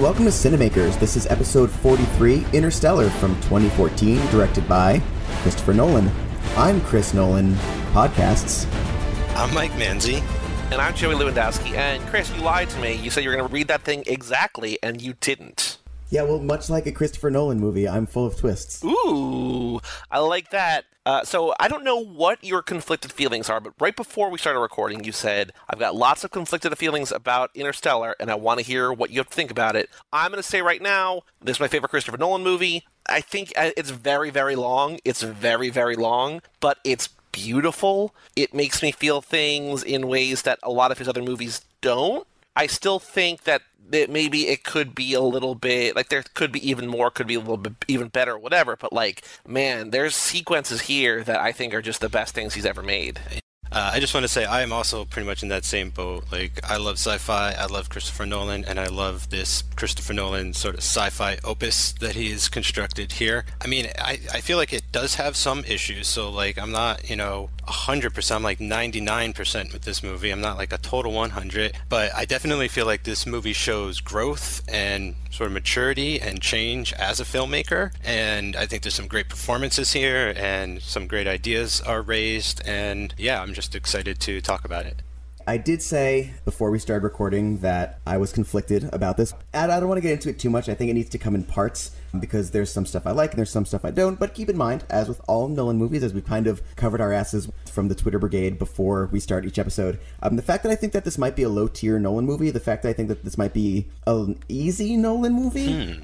welcome to Cinemakers. This is episode 43, Interstellar from 2014, directed by Christopher Nolan. I'm Chris Nolan, podcasts. I'm Mike Manzi. And I'm Joey Lewandowski. And Chris, you lied to me. You said you were going to read that thing exactly, and you didn't. Yeah, well, much like a Christopher Nolan movie, I'm full of twists. Ooh, I like that. So I don't know what your conflicted feelings are, but right before we started recording, you said, I've got lots of conflicted feelings about Interstellar, and I want to hear what you have to think about it. I'm going to say right now, this is my favorite Christopher Nolan movie. I think it's very, very long. It's very, very long, but it's beautiful. It makes me feel things in ways that a lot of his other movies don't. I still think that maybe it could be a little bit, like there could be even more, could be a little bit even better, whatever, but like, man, there's sequences here that I think are just the best things he's ever made. I just want to say I am also pretty much in that same boat. Like, I love sci-fi, I love Christopher Nolan, and I love this Christopher Nolan sort of sci-fi opus that he has constructed here. I mean, I feel like it does have some issues, so like I'm not, 100%, I'm like 99% with this movie. I'm not like a total 100, but I definitely feel like this movie shows growth and sort of maturity and change as a filmmaker, and I think there's some great performances here and some great ideas are raised, and yeah, I'm just excited to talk about it. I did say before we started recording that I was conflicted about this. And I don't want to get into it too much. I think it needs to come in parts because there's some stuff I like and there's some stuff I don't. But keep in mind, as with all Nolan movies, as we've kind of covered our asses from the Twitter brigade before we start each episode, the fact that I think that this might be a low-tier Nolan movie, the fact that I think that this might be an easy Nolan movie,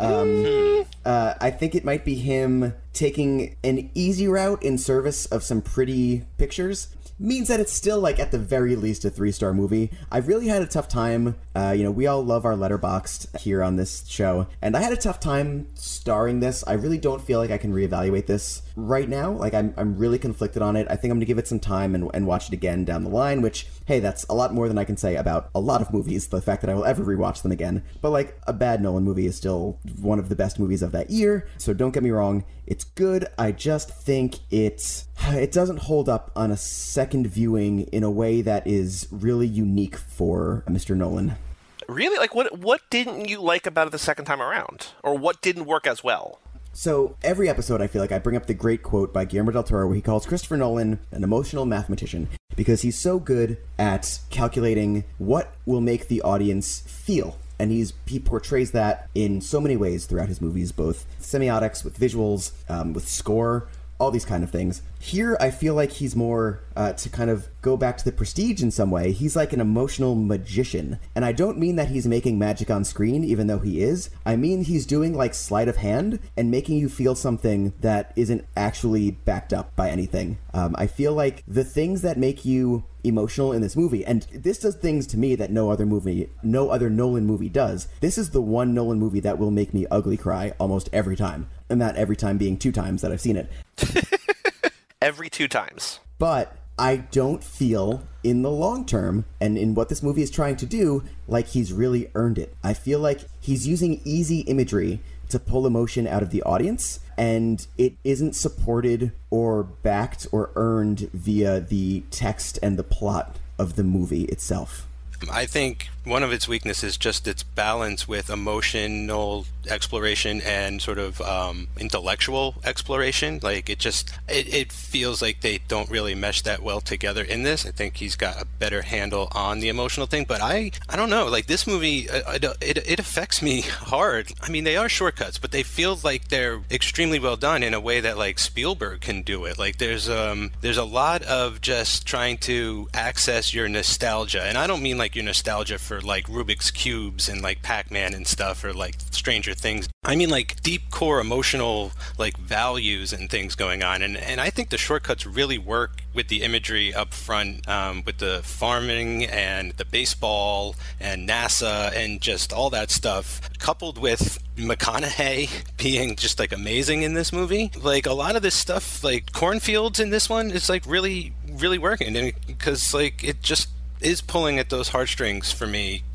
I think it might be him taking an easy route in service of some pretty pictures, means that it's still, like, at the very least a 3-star movie. I've really had a tough time, we all love our Letterboxd here on this show, and I had a tough time starring this. I really don't feel like I can reevaluate this right now. Like, I'm really conflicted on it. I think I'm gonna give it some time and watch it again down the line, which, hey, that's a lot more than I can say about a lot of movies, the fact that I will ever rewatch them again. But, like, a bad Nolan movie is still one of the best movies of that year, so don't get me wrong, it's good. I just think it doesn't hold up on a second viewing in a way that is really unique for Mr. Nolan. Really? Like, what didn't you like about it the second time around? Or what didn't work as well? So every episode, I feel like I bring up the great quote by Guillermo del Toro where he calls Christopher Nolan an emotional mathematician because he's so good at calculating what will make the audience feel. And he portrays that in so many ways throughout his movies, both semiotics, with visuals, with score, all these kind of things. Here, I feel like he's more, to kind of go back to The Prestige in some way, he's like an emotional magician. And I don't mean that he's making magic on screen, even though he is. I mean he's doing like sleight of hand and making you feel something that isn't actually backed up by anything. I feel like the things that make you emotional in this movie, and this does things to me that no other Nolan movie does. This is the one Nolan movie that will make me ugly cry almost every time. And that every time being 2 times that I've seen it. Every 2 times. But I don't feel, in the long term, and in what this movie is trying to do, like he's really earned it. I feel like he's using easy imagery to pull emotion out of the audience, and it isn't supported or backed or earned via the text and the plot of the movie itself. I think one of its weaknesses is just its balance with emotional exploration and sort of intellectual exploration. Like, it feels like they don't really mesh that well together in this. I think he's got a better handle on the emotional thing, but I don't know, like this movie, it affects me hard. I mean, they are shortcuts, but they feel like they're extremely well done in a way that like Spielberg can do it. Like there's a lot of just trying to access your nostalgia, and I don't mean like your nostalgia for like Rubik's Cubes and like Pac-Man and stuff, or like Stranger Things. I mean like deep core emotional like values and things going on, and I think the shortcuts really work with the imagery up front, with the farming and the baseball and NASA and just all that stuff, coupled with McConaughey being just like amazing in this movie. Like a lot of this stuff, like cornfields in this one, is like really, really working, and because like it just is pulling at those heartstrings for me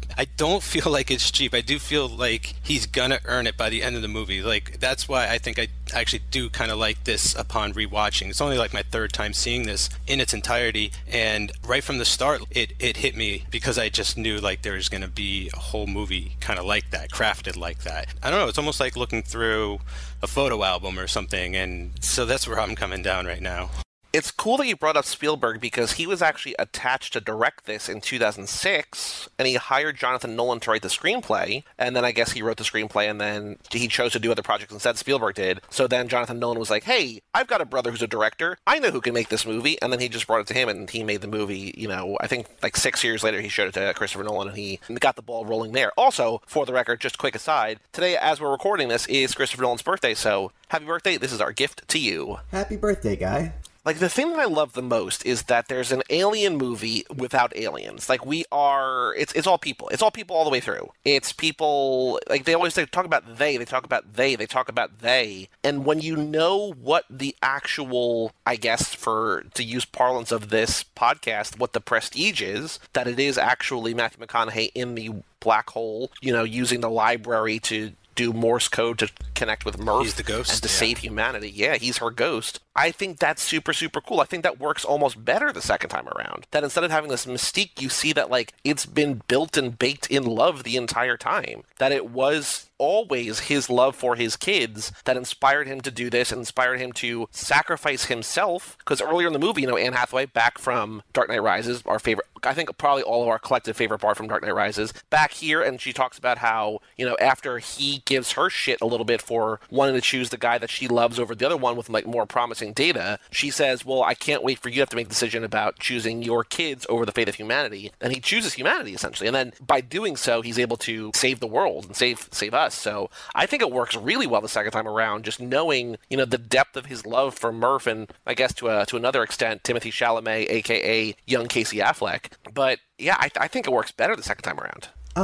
I don't feel like it's cheap. I do feel like he's gonna earn it by the end of the movie. Like, that's why I think I actually do kind of like this upon rewatching. It's only like my third time seeing this in its entirety, and right from the start, it hit me because I just knew like there was gonna be a whole movie kind of like that, crafted like that. I don't know. It's almost like looking through a photo album or something, and so that's where I'm coming down right now. It's cool that you brought up Spielberg because he was actually attached to direct this in 2006, and he hired Jonathan Nolan to write the screenplay, and then I guess he wrote the screenplay, and then he chose to do other projects instead. Spielberg did. So then Jonathan Nolan was like, hey, I've got a brother who's a director. I know who can make this movie. And then he just brought it to him, and he made the movie, you know, I think like 6 years later he showed it to Christopher Nolan, and he got the ball rolling there. Also, for the record, just a quick aside, today as we're recording this is Christopher Nolan's birthday, so happy birthday. This is our gift to you. Happy birthday, guy. Like, the thing that I love the most is that there's an alien movie without aliens. Like, it's all people. It's all people all the way through. It's people, like, they always talk about they talk about they. And when you know what the actual, I guess, to use parlance of this podcast, what the prestige is, that it is actually Matthew McConaughey in the black hole, you know, using the library to do Morse code to connect with Murph. He's the ghost. And to save humanity. Yeah, he's her ghost. I think that's super, super cool. I think that works almost better the second time around. That instead of having this mystique, you see that, like, it's been built and baked in love the entire time. That it was always his love for his kids that inspired him to do this and inspired him to sacrifice himself. Because earlier in the movie, you know, Anne Hathaway, back from Dark Knight Rises, our favorite, I think probably all of our collective favorite part from Dark Knight Rises, back here, and she talks about how, you know, after he gives her shit a little bit for wanting to choose the guy that she loves over the other one with, like, more promising data, she says, well, I can't wait for you to have to make a decision about choosing your kids over the fate of humanity. And he chooses humanity, essentially. And then by doing so, he's able to save the world and save us. So I think it works really well the second time around, just knowing, you know, the depth of his love for Murph and, I guess, to another extent, Timothée Chalamet, a.k.a. young Casey Affleck. But yeah, I think it works better the second time around.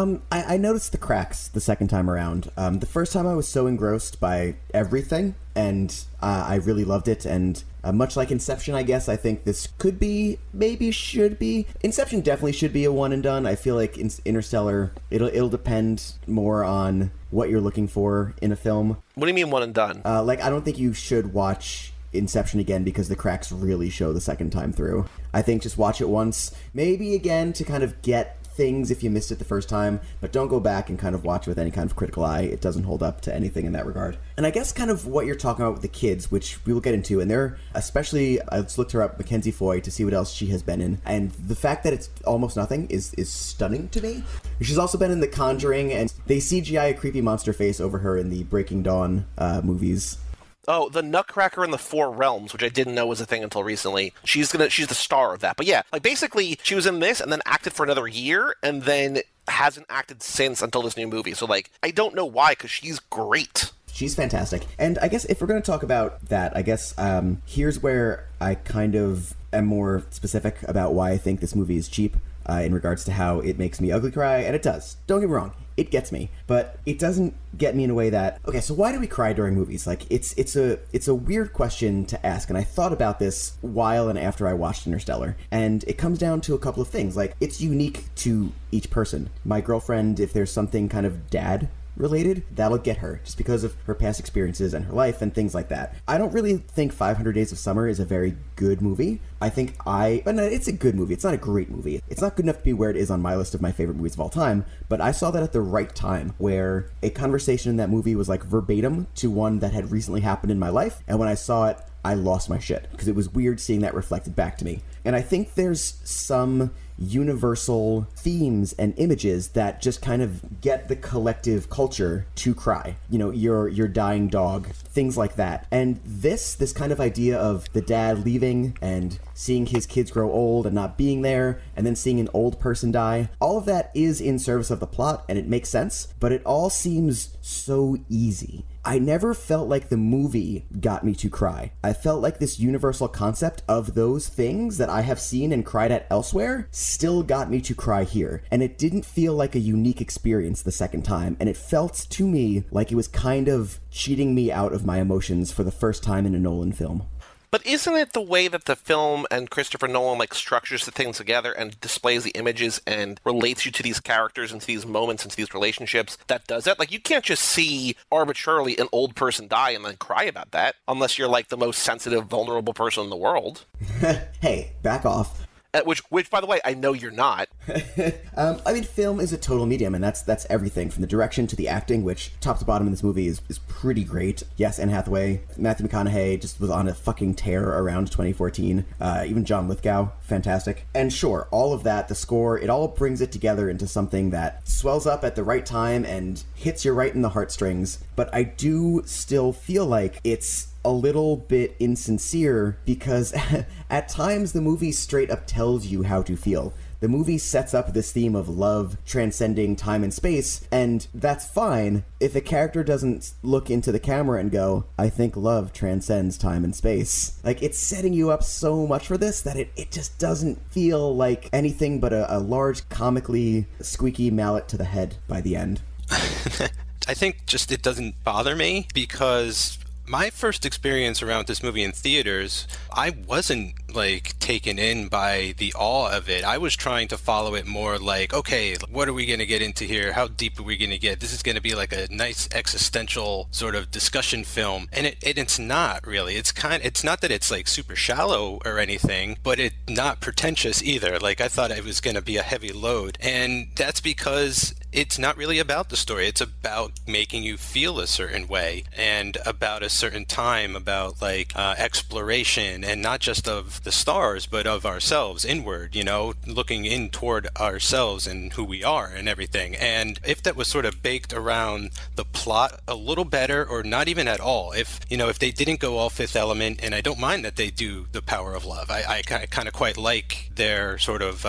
I noticed the cracks the second time around. The first time I was so engrossed by everything, and I really loved it, and much like Inception, I guess, I think this could be, maybe should be. Inception definitely should be a one and done. I feel like Interstellar, it'll depend more on what you're looking for in a film. What do you mean one and done? Like, I don't think you should watch Inception again because the cracks really show the second time through. I think just watch it once, maybe again to kind of get things if you missed it the first time, but don't go back and kind of watch it with any kind of critical eye. It doesn't hold up to anything in that regard. And I guess kind of what you're talking about with the kids, which we will get into, and they're especially, I just looked her up, Mackenzie Foy, to see what else she has been in, and the fact that it's almost nothing is stunning to me. She's also been in The Conjuring, and they CGI a creepy monster face over her in the Breaking Dawn movies. Oh, the Nutcracker in the Four Realms, which I didn't know was a thing until recently. She's the star of that. But yeah, like, basically, she was in this and then acted for another year and then hasn't acted since until this new movie. So, like, I don't know why, because she's great. She's fantastic. And I guess if we're going to talk about that, I guess here's where I kind of am more specific about why I think this movie is cheap in regards to how it makes me ugly cry. And it does. Don't get me wrong. It gets me, but it doesn't get me in a way that, okay, so why do we cry during movies? Like, it's a weird question to ask, and I thought about this while and after I watched Interstellar, and it comes down to a couple of things. Like, it's unique to each person. My girlfriend, if there's something kind of dad related, that'll get her, just because of her past experiences and her life and things like that. I don't really think 500 Days of Summer is a very good movie. I think but no, it's a good movie. It's not a great movie. It's not good enough to be where it is on my list of my favorite movies of all time, but I saw that at the right time, where a conversation in that movie was like verbatim to one that had recently happened in my life, and when I saw it, I lost my shit, because it was weird seeing that reflected back to me. And I think there's some universal themes and images that just kind of get the collective culture to cry. You know, your dying dog, things like that. And this kind of idea of the dad leaving and seeing his kids grow old and not being there, and then seeing an old person die, all of that is in service of the plot, and it makes sense, but it all seems so easy. I never felt like the movie got me to cry. I felt like this universal concept of those things that I have seen and cried at elsewhere still got me to cry here. And it didn't feel like a unique experience the second time. And it felt to me like it was kind of cheating me out of my emotions for the first time in a Nolan film. But isn't it the way that the film and Christopher Nolan structures the things together and displays the images and relates you to these characters and to these moments and to these relationships that does that? You can't just see arbitrarily an old person die and then cry about that unless you're the most sensitive, vulnerable person in the world. Hey, back off. Which, by the way, I know you're not. Film is a total medium, and that's everything from the direction to the acting, which top to bottom in this movie is pretty great. Yes, Anne Hathaway, Matthew McConaughey just was on a fucking tear around 2014. Even John Lithgow, fantastic. And sure, all of that, the score, it all brings it together into something that swells up at the right time and hits you right in the heartstrings. But I do still feel like it's a little bit insincere because at times the movie straight up tells you how to feel. The movie sets up this theme of love transcending time and space, and that's fine if a character doesn't look into the camera and go, I think love transcends time and space. It's setting you up so much for this that it just doesn't feel like anything but a large, comically squeaky mallet to the head by the end. I think just it doesn't bother me because my first experience around this movie in theaters, I wasn't taken in by the awe of it. I was trying to follow it more okay, what are we going to get into here? How deep are we going to get? This is going to be a nice existential sort of discussion film. And it's not really. It's not that it's super shallow or anything, but it's not pretentious either. I thought it was going to be a heavy load. And that's because it's not really about the story. It's about making you feel a certain way and about a certain time, about exploration, and not just of the stars, but of ourselves inward, looking in toward ourselves and who we are and everything. And if that was sort of baked around the plot a little better, or not even at all, if they didn't go all Fifth Element, and I don't mind that they do The Power of Love. I kind of quite like their sort of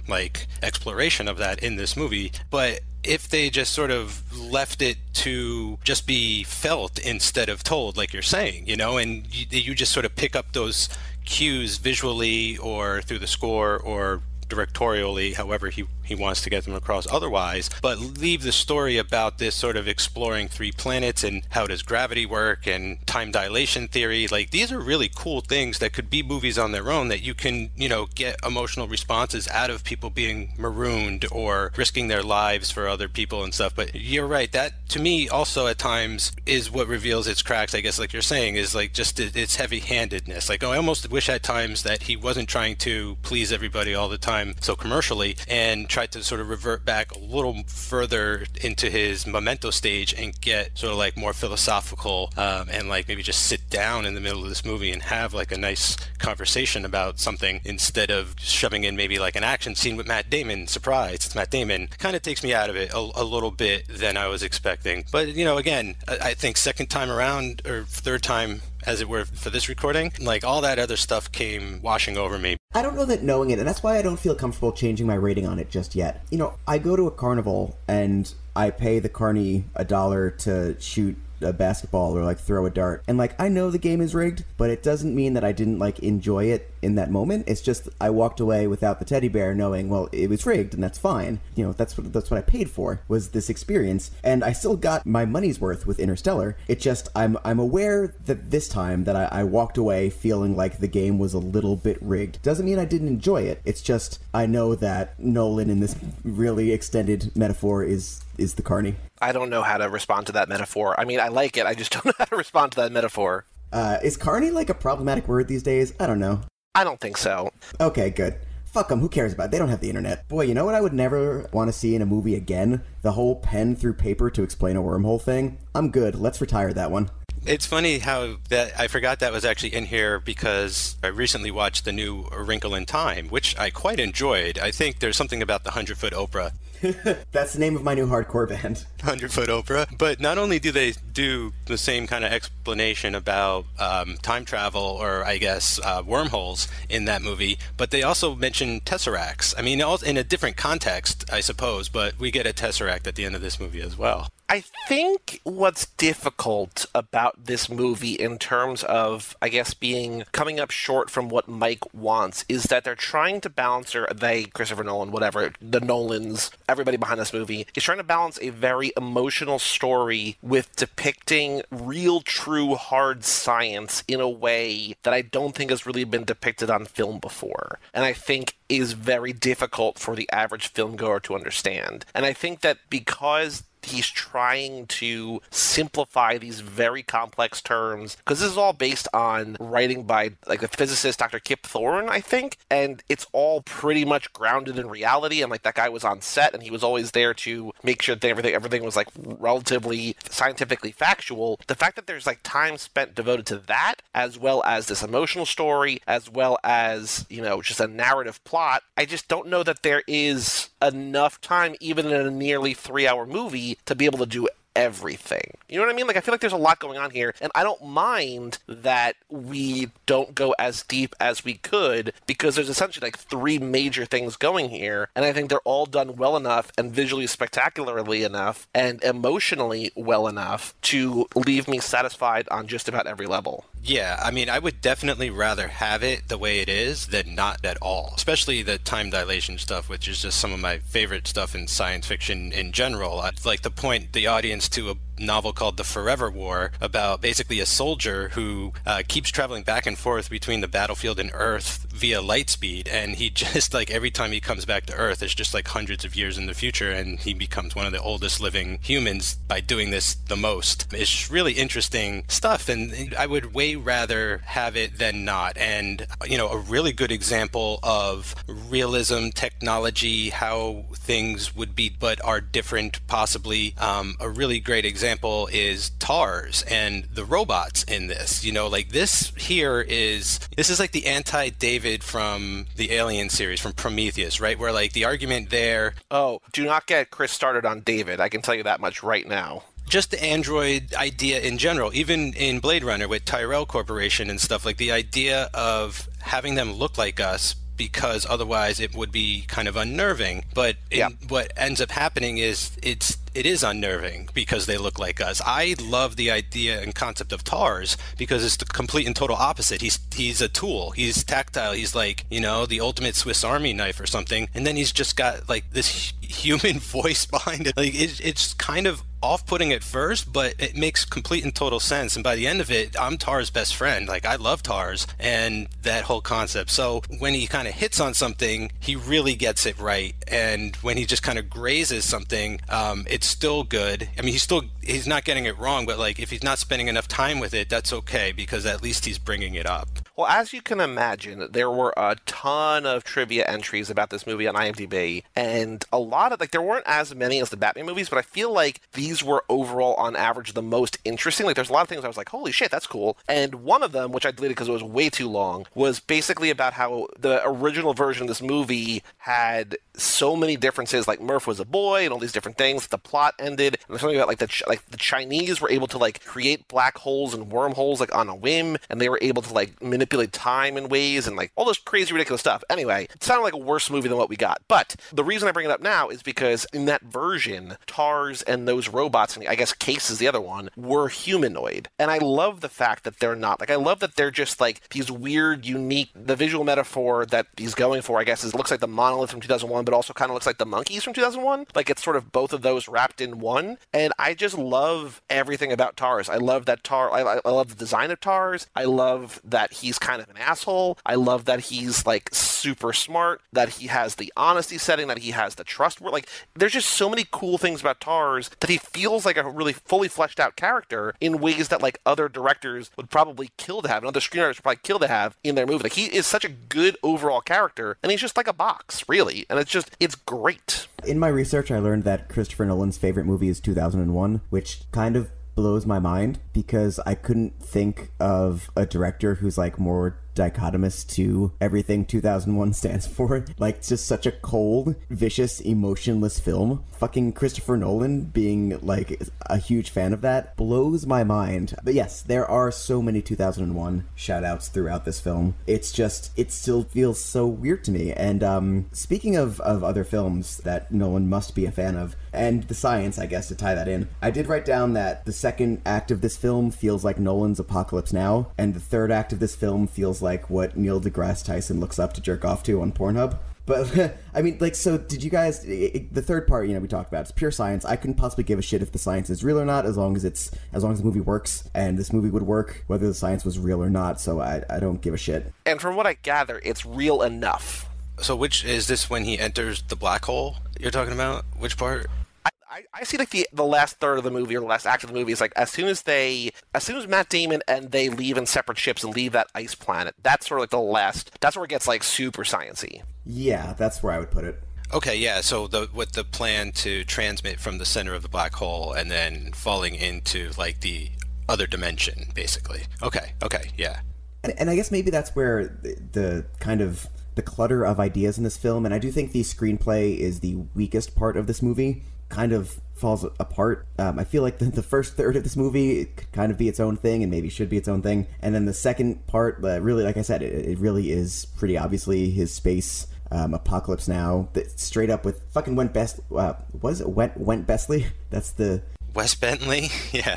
exploration of that in this movie. But if they just sort of left it to just be felt instead of told, like you're saying, and you just sort of pick up those cues visually or through the score or directorially, however he wants to get them across otherwise, but leave the story about this sort of exploring three planets and how does gravity work and time dilation theory. These are really cool things that could be movies on their own that you can, get emotional responses out of people being marooned or risking their lives for other people and stuff. But you're right, that to me also at times is what reveals its cracks, I guess, like you're saying, is just its heavy-handedness. I almost wish at times that he wasn't trying to please everybody all the time so commercially and tried to sort of revert back a little further into his Memento stage and get sort of more philosophical and maybe just sit down in the middle of this movie and have a nice conversation about something instead of shoving in maybe an action scene with Matt Damon. Surprise, it's Matt Damon. Kind of takes me out of it a little bit than I was expecting. But again, I think second time around, or third time as it were, for this recording, all that other stuff came washing over me. I don't know that knowing it, and that's why I don't feel comfortable changing my rating on it just yet. I go to a carnival and I pay the carny $1 to shoot a basketball or throw a dart, and I know the game is rigged, but it doesn't mean that I didn't enjoy it in that moment. It's just I walked away without the teddy bear knowing, well, it was rigged and that's fine. That's what I paid for, was this experience, and I still got my money's worth with Interstellar. It just I'm aware that this time that I walked away feeling like the game was a little bit rigged. Doesn't mean I didn't enjoy it. It's just I know that Nolan in this really extended metaphor is the carny. I don't know how to respond to that metaphor. I mean, I like it. I just don't know how to respond to that metaphor. Is carny a problematic word these days? I don't know. I don't think so. Okay, good. Fuck them. Who cares about it? They don't have the internet. Boy, you know what I would never want to see in a movie again? The whole pen through paper to explain a wormhole thing. I'm good. Let's retire that one. It's funny how that I forgot that was actually in here because I recently watched the new A Wrinkle in Time, which I quite enjoyed. I think there's something about the 100-Foot Oprah. That's the name of my new hardcore band. 100-Foot Oprah. But not only do they do the same kind of explanation about time travel or, I guess, wormholes in that movie, but they also mention tesseracts. I mean, in a different context, I suppose, but we get a tesseract at the end of this movie as well. I think what's difficult about this movie in terms of, I guess, coming up short from what Mike wants is that they're trying to balance, or they, Christopher Nolan, whatever, the Nolans, everybody behind this movie, is trying to balance a very emotional story with depicting real, true, hard science in a way that I don't think has really been depicted on film before. And I think is very difficult for the average filmgoer to understand. And I think that because he's trying to simplify these very complex terms, because this is all based on writing by like the physicist Dr. Kip Thorne, I think, and it's all pretty much grounded in reality, and like that guy was on set and he was always there to make sure that everything was like relatively scientifically factual. The fact that there's like time spent devoted to that, as well as this emotional story, as well as, you know, just a narrative plot, I just don't know that there is enough time, even in a nearly 3-hour movie, to be able to do everything. You know what I mean? Like, I feel like there's a lot going on here, and I don't mind that we don't go as deep as we could, because there's essentially like 3 major things going here, and I think they're all done well enough and visually spectacularly enough and emotionally well enough to leave me satisfied on just about every level. Yeah, I mean, I would definitely rather have it the way it is than not at all, especially the time dilation stuff, which is just some of my favorite stuff in science fiction in general. I'd like to point the audience to a novel called The Forever War, about basically a soldier who keeps traveling back and forth between the battlefield and Earth via light speed, and he just, like, every time he comes back to Earth, it's just like hundreds of years in the future, and he becomes one of the oldest living humans by doing this the most. It's really interesting stuff, and I would way rather have it than not. And, you know, a really good example of realism, technology, how things would be but are different possibly, a really great example is TARS and the robots in this. You know, like this is like the anti-David from the Alien series, from Prometheus, right? Where like the argument there... Oh, do not get Chris started on David. I can tell you that much right now. Just the android idea in general, even in Blade Runner with Tyrell Corporation and stuff, like the idea of having them look like us, because otherwise it would be kind of unnerving. But what ends up happening is it is unnerving because they look like us. I love the idea and concept of TARS because it's the complete and total opposite. He's a tool. He's tactile. He's like, you know, the ultimate Swiss Army knife or something. And then he's just got like this human voice behind it. Like it's kind of off-putting at first, but it makes complete and total sense. And by the end of it, I'm Tar's best friend. Like, I love TARS and that whole concept. So when he kind of hits on something, he really gets it right. And when he just kind of grazes something, it's still good. I mean, he's not getting it wrong, but like if he's not spending enough time with it, that's okay, because at least he's bringing it up. Well, as you can imagine, there were a ton of trivia entries about this movie on IMDb, and a lot of, like, there weren't as many as the Batman movies, but I feel like these were overall, on average, the most interesting. Like, there's a lot of things I was like, holy shit, that's cool. And one of them, which I deleted because it was way too long, was basically about how the original version of this movie had so many differences, like Murph was a boy and all these different things. The plot ended, and there's something about like the Chinese were able to like create black holes and wormholes like on a whim, and they were able to like manipulate time in ways and like all this crazy ridiculous stuff. Anyway, it sounded like a worse movie than what we got. But the reason I bring it up now is because in that version, TARS and those robots, and I guess Case is the other one, were humanoid. And I love the fact that they're not. Like, I love that they're just like these weird, unique, the visual metaphor that he's going for, I guess, is it looks like the monolith from 2001, but also kind of looks like the monkeys from 2001. Like, it's sort of both of those wrapped in one. And I just love everything about TARS. I love that I love the design of TARS. I love that he's kind of an asshole. I love that he's like super smart, that he has the honesty setting, that he has the trust. Like, there's just so many cool things about TARS that he feels like a really fully fleshed out character in ways that like other directors would probably kill to have, and other screenwriters would probably kill to have in their movie. Like, he is such a good overall character, and he's just like a box, really. And it's great. In my research, I learned that Christopher Nolan's favorite movie is 2001, which kind of blows my mind because I couldn't think of a director who's like more dichotomous to everything 2001 stands for. Like, it's just such a cold, vicious, emotionless film. Fucking Christopher Nolan being, like, a huge fan of that blows my mind. But yes, there are so many 2001 shout-outs throughout this film. It's just, it still feels so weird to me. And speaking of other films that Nolan must be a fan of, and the science, I guess, to tie that in, I did write down that the second act of this film feels like Nolan's Apocalypse Now, and the third act of this film feels like what Neil deGrasse Tyson looks up to jerk off to on Pornhub. But, I mean, like, so did you guys, the third part, we talked about, it's pure science. I couldn't possibly give a shit if the science is real or not, as long as the movie works, and this movie would work, whether the science was real or not, so I don't give a shit. And from what I gather, it's real enough. So which, is this when he enters the black hole you're talking about? Which part? I see like the last third of the movie or the last act of the movie is like as soon as Matt Damon and they leave in separate ships and leave that ice planet, that's sort of like the last, that's where it gets like super science-y. Yeah, that's where I would put it. Okay, yeah, so with the plan to transmit from the center of the black hole and then falling into like the other dimension, basically. Okay, yeah. And I guess maybe that's where the kind of the clutter of ideas in this film, and I do think the screenplay is the weakest part of this movie, kind of falls apart. I feel like the first third of this movie could kind of be its own thing and maybe should be its own thing. And then the second part, really, like I said, it really is pretty obviously his space Apocalypse Now. Straight up with fucking Went Besley? That's the... Wes Bentley? Yeah.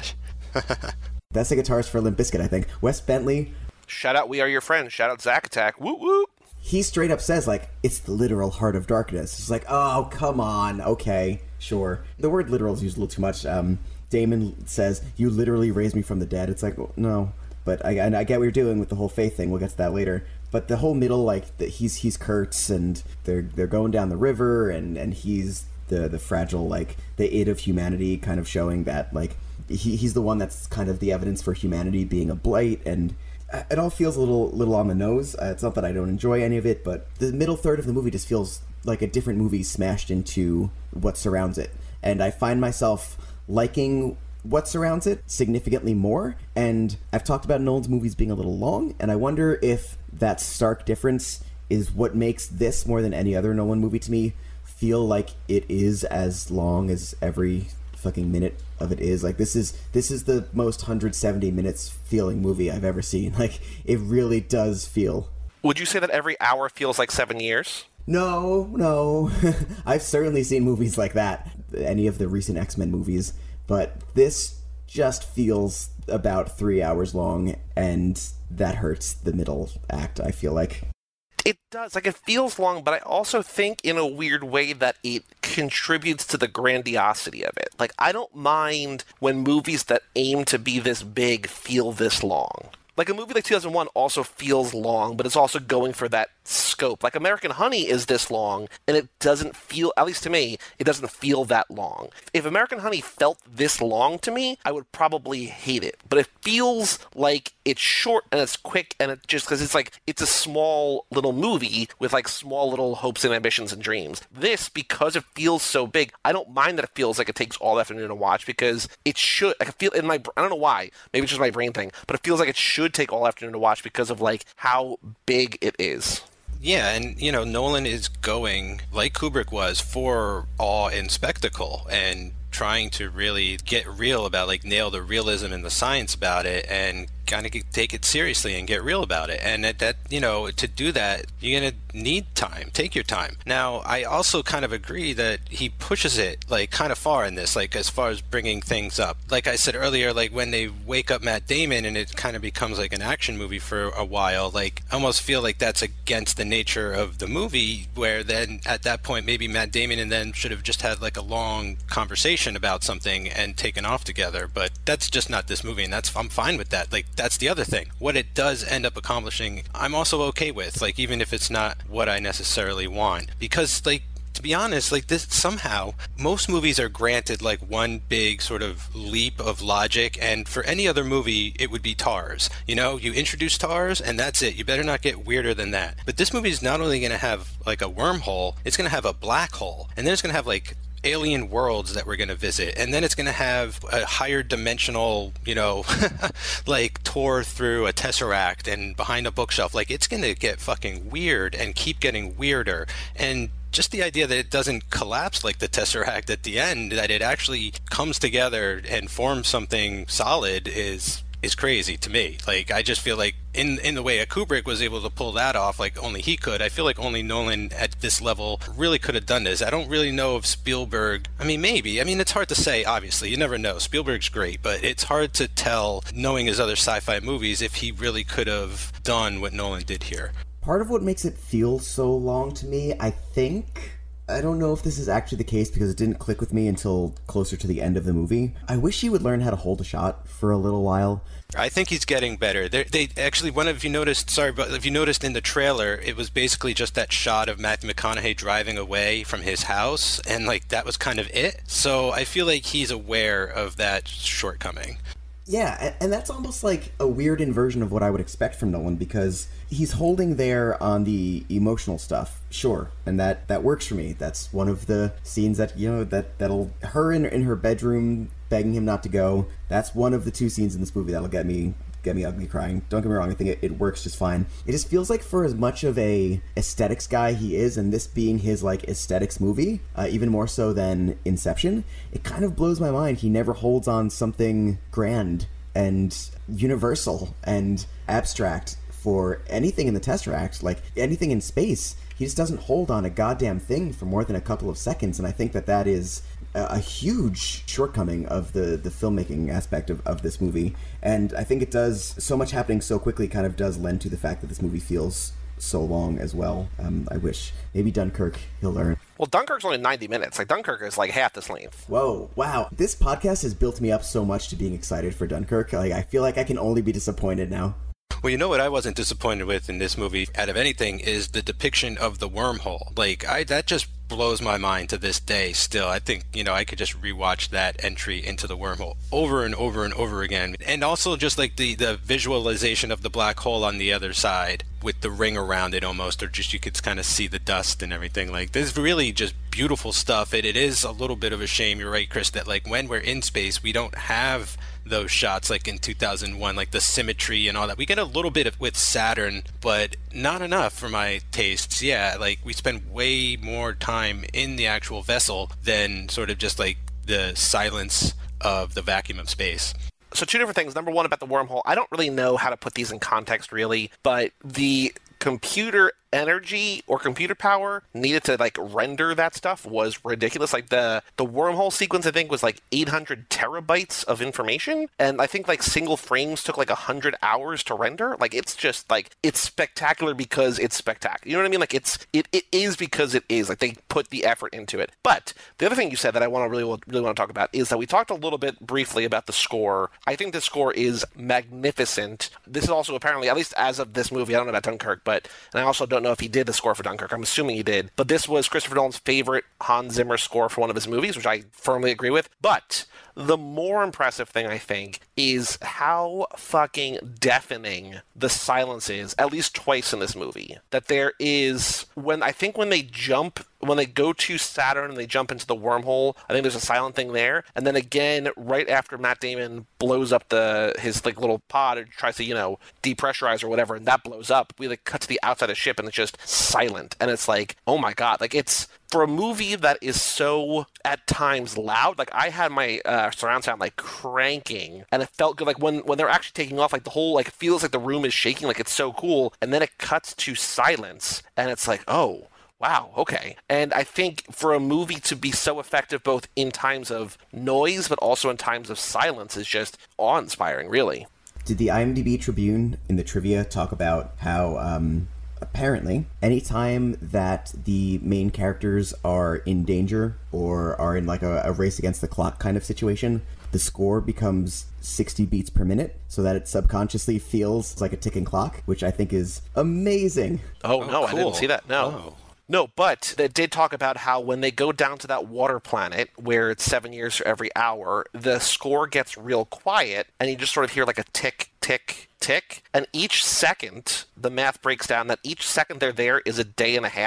That's the guitarist for Limp Bizkit, I think. Wes Bentley. Shout out We Are Your Friends. Shout out Zack Attack. Whoop whoop. He straight up says, like, it's the literal heart of darkness. It's like, oh, come on. Okay, sure. The word literal is used a little too much. Damon says, you literally raised me from the dead. It's like, well, no. But I get what you're doing with the whole faith thing. We'll get to that later. But the whole middle, like, he's Kurtz, and they're going down the river, and he's the fragile, like, the id of humanity, kind of showing that, like, he's the one that's kind of the evidence for humanity being a blight, and... It all feels a little on the nose. It's not that I don't enjoy any of it, but the middle third of the movie just feels like a different movie smashed into what surrounds it. And I find myself liking what surrounds it significantly more. And I've talked about Nolan's movies being a little long, and I wonder if that stark difference is what makes this, more than any other Nolan movie to me, feel like it is as long as every fucking minute of it is. Like, this is the most 170 minutes feeling movie I've ever seen. Like, it really does feel. Would you say that every hour feels like 7 years? No. I've certainly seen movies like that, any of the recent X-Men movies, but this just feels about 3 hours long, and that hurts the middle act, I feel like. It does. Like, it feels long, but I also think in a weird way that it contributes to the grandiosity of it. Like, I don't mind when movies that aim to be this big feel this long. Like, a movie like 2001 also feels long, but it's also going for that scope. Like, American Honey is this long, and it doesn't feel, at least to me, it doesn't feel that long. If American Honey felt this long to me, I would probably hate it. But it feels like it's short and it's quick, and it just, because it's like, it's a small little movie with like small little hopes and ambitions and dreams. This, because it feels so big, I don't mind that it feels like it takes all afternoon to watch, because it should, I feel in my, I don't know why, maybe it's just my brain thing, but it feels like it should take all afternoon to watch because of like how big it is. Yeah, and Nolan is going, like Kubrick was, for awe and spectacle, and trying to really get real about, like, nail the realism and the science about it, and kind of take it seriously and get real about it. And that to do that, you're going to need time. Take your time. Now, I also kind of agree that he pushes it, like, kind of far in this, like, as far as bringing things up. Like I said earlier, like, when they wake up Matt Damon and it kind of becomes like an action movie for a while, like, I almost feel like that's against the nature of the movie, where then at that point, maybe Matt Damon and them should have just had, like, a long conversation about something and taken off together. But that's just not this movie, and I'm fine with that. Like, that's the other thing. What it does end up accomplishing, I'm also okay with, like, even if it's not what I necessarily want. Because, like, to be honest, like, this, somehow, most movies are granted, like, one big sort of leap of logic, and for any other movie, it would be TARS. You introduce TARS, and that's it. You better not get weirder than that. But this movie is not only going to have, like, a wormhole, it's going to have a black hole, and then it's going to have, like, alien worlds that we're going to visit, and then it's going to have a higher dimensional, like tour through a tesseract and behind a bookshelf. Like, it's going to get fucking weird and keep getting weirder. And just the idea that it doesn't collapse like the Tesseract at the end, that it actually comes together and forms something solid is crazy to me. Like, I just feel like in the way a Kubrick was able to pull that off, like only he could, I feel like only Nolan at this level really could have done this. I don't really know if Spielberg, I mean, maybe. I mean, it's hard to say, obviously. You never know. Spielberg's great, but it's hard to tell, knowing his other sci-fi movies, if he really could have done what Nolan did here. Part of what makes it feel so long to me, I don't know if this is actually the case because it didn't click with me until closer to the end of the movie. I wish he would learn how to hold a shot for a little while. I think he's getting better. They actually, if you noticed in the trailer, it was basically just that shot of Matthew McConaughey driving away from his house, and like that was kind of it. So I feel like he's aware of that shortcoming. Yeah, and that's almost like a weird inversion of what I would expect from Nolan, because he's holding there on the emotional stuff, sure, and that works for me. That's one of the scenes that, that'll, her in her bedroom begging him not to go, that's one of the two scenes in this movie that'll get me ugly crying. Don't get me wrong, I think it works just fine. It just feels like for as much of a aesthetics guy he is, and this being his like aesthetics movie, even more so than Inception, it kind of blows my mind he never holds on something grand and universal and abstract for anything in the Tesseract, like anything in space. He just doesn't hold on a goddamn thing for more than a couple of seconds, and I think that is a huge shortcoming of the filmmaking aspect of this movie. And I think it does, so much happening so quickly kind of does lend to the fact that this movie feels so long as well. I wish maybe Dunkirk he'll learn. Well, Dunkirk's only 90 minutes. Like, Dunkirk is like half this length. Whoa, wow. This podcast has built me up so much to being excited for Dunkirk. Like, I feel like I can only be disappointed now. Well, you know what I wasn't disappointed with in this movie, out of anything, is the depiction of the wormhole. Like, that just blows my mind to this day still. I think, I could just rewatch that entry into the wormhole over and over and over again. And also just like the visualization of the black hole on the other side with the ring around it almost, or just you could kind of see the dust and everything. Like, this is really just beautiful stuff. It is a little bit of a shame, you're right, Chris, that like when we're in space, we don't have those shots like in 2001, like the symmetry and all that. We get a little bit with Saturn, but not enough for my tastes. Yeah, like we spend way more time in the actual vessel than sort of just like the silence of the vacuum of space. So two different things. Number one, about the wormhole, I don't really know how to put these in context really, but the computer energy or computer power needed to like render that stuff was ridiculous. Like the wormhole sequence, I think, was like 800 terabytes of information, and I think like single frames took like 100 hours to render. Like, it's just like, it's spectacular because it's spectacular. You know what I mean? Like, it is because it is. Like, they put the effort into it. But the other thing you said that I want to really want to talk about is that we talked a little bit briefly about the score. I think the score is magnificent. This is also apparently, at least as of this movie, I don't know about Dunkirk, and I also don't know if he did the score for Dunkirk. I'm assuming he did. But this was Christopher Nolan's favorite Hans Zimmer score for one of his movies, which I firmly agree with. But the more impressive thing, I think, is how fucking deafening the silence is, at least twice in this movie. That there is, when they go to Saturn and they jump into the wormhole, I think there's a silent thing there. And then again, right after Matt Damon blows up his like little pod or tries to, depressurize or whatever, and that blows up, we like cut to the outside of the ship and it's just silent. And it's like, oh my God, like it's, for a movie that is so at times loud, like I had my surround sound like cranking, and it felt good. Like when they're actually taking off, like the whole like feels like the room is shaking, like it's so cool. And then it cuts to silence, and it's like, oh wow, okay. And I think for a movie to be so effective both in times of noise but also in times of silence is just awe-inspiring, really. Did the IMDb Tribune in the trivia talk about how apparently anytime that the main characters are in danger or are in like a race against the clock kind of situation, the score becomes 60 beats per minute so that it subconsciously feels like a ticking clock, which I think is amazing. Oh no, cool. I didn't see that. No. Oh. No, but they did talk about how when they go down to that water planet where it's 7 years for every hour, the score gets real quiet and you just sort of hear like a tick, tick, tick. And each second, the math breaks down that each second they're there is a day and a half.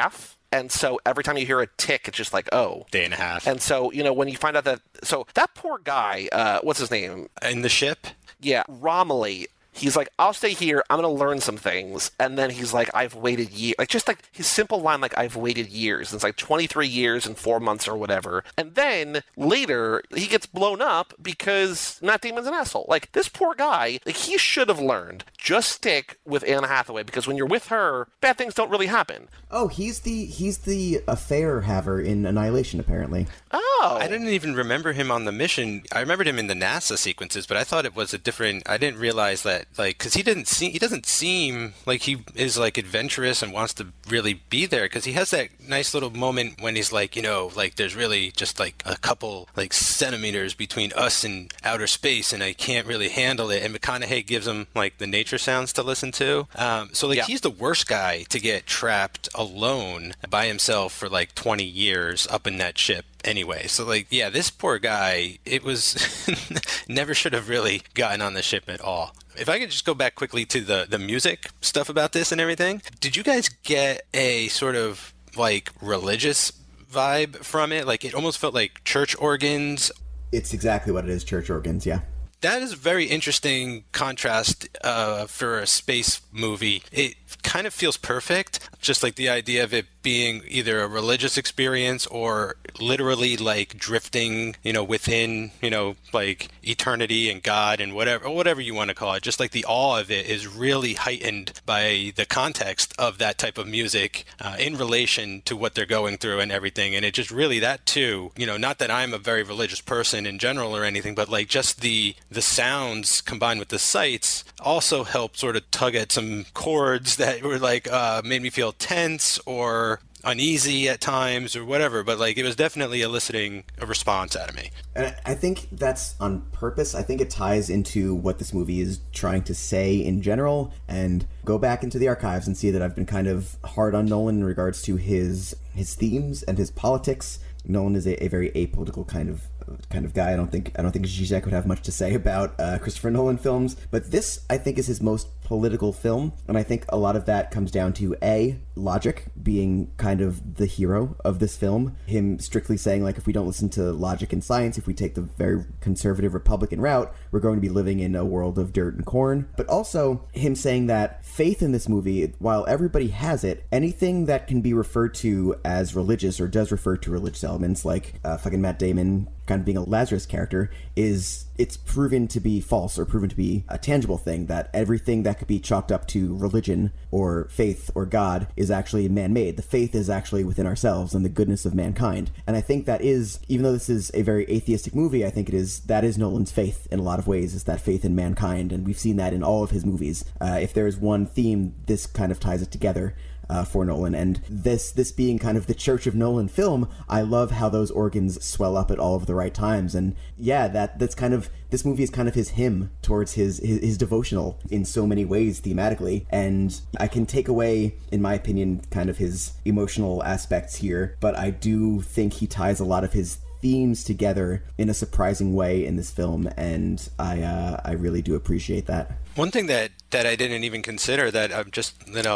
And so every time you hear a tick, it's just like, oh. Day and a half. And so, when you find out that... So that poor guy, what's his name? In the ship? Yeah, Romilly. He's like, I'll stay here. I'm going to learn some things. And then he's like, I've waited years. Like, just like his simple line, like, I've waited years. It's like 23 years and 4 months or whatever. And then later, he gets blown up because Matt Damon's an asshole. Like, this poor guy, like, he should have learned. Just stick with Anne Hathaway, because when you're with her, bad things don't really happen. Oh, he's the affair haver in Annihilation, apparently. Oh. I didn't even remember him on the mission. I remembered him in the NASA sequences, but I thought it was a different... I didn't realize that, like, because he doesn't seem like he is, like, adventurous and wants to really be there, because he has that nice little moment when he's like, like, there's really just, like, a couple, like, centimeters between us and outer space, and I can't really handle it, and McConaughey gives him, like, the nature sounds to listen to. So, like, He's the worst guy to get trapped alone by himself for, like, 20 years up in that ship. Anyway, so, like, yeah, this poor guy, it was never should have really gotten on the ship at all. If I could just go back quickly to the music stuff about this and everything, did you guys get a sort of, like, religious vibe from it? Like, it almost felt like church organs. It's exactly what it is, church organs, yeah. That is a very interesting contrast for a space movie. It kind of feels perfect, just like the idea of it being either a religious experience or literally like drifting, within, like eternity and God and whatever you want to call it. Just like the awe of it is really heightened by the context of that type of music in relation to what they're going through and everything. And it just really, that too, not that I'm a very religious person in general or anything, but like just the sounds combined with the sights also help sort of tug at some chords that were like made me feel tense or uneasy at times or whatever, but like it was definitely eliciting a response out of me. And I think that's on purpose. I think it ties into what this movie is trying to say in general. And go back into the archives and see that I've been kind of hard on Nolan in regards to his themes and his politics. Nolan is a very apolitical kind of guy. I don't think Zizek would have much to say about Christopher Nolan films, but this I think is his most political film, and I think a lot of that comes down to logic being kind of the hero of this film. Him strictly saying, like, if we don't listen to logic and science, if we take the very conservative Republican route, we're going to be living in a world of dirt and corn. But also him saying that faith in this movie, while everybody has it, anything that can be referred to as religious or does refer to religious elements, like fucking Matt Damon kind of being a Lazarus character, it's proven to be false or proven to be a tangible thing, that everything that could be chalked up to religion or faith or God is actually man-made. The faith is actually within ourselves and the goodness of mankind. And I think that is, even though this is a very atheistic movie, I think that is Nolan's faith in a lot of ways, is that faith in mankind, and we've seen that in all of his movies. If there is one theme, this kind of ties it together. For Nolan, and this being kind of the Church of Nolan film, I love how those organs swell up at all of the right times, and yeah, that's kind of, this movie is kind of his hymn towards his devotional in so many ways thematically, and I can take away, in my opinion, kind of his emotional aspects here, but I do think he ties a lot of his themes together in a surprising way in this film, and I really do appreciate that. One thing that I didn't even consider that I'm just,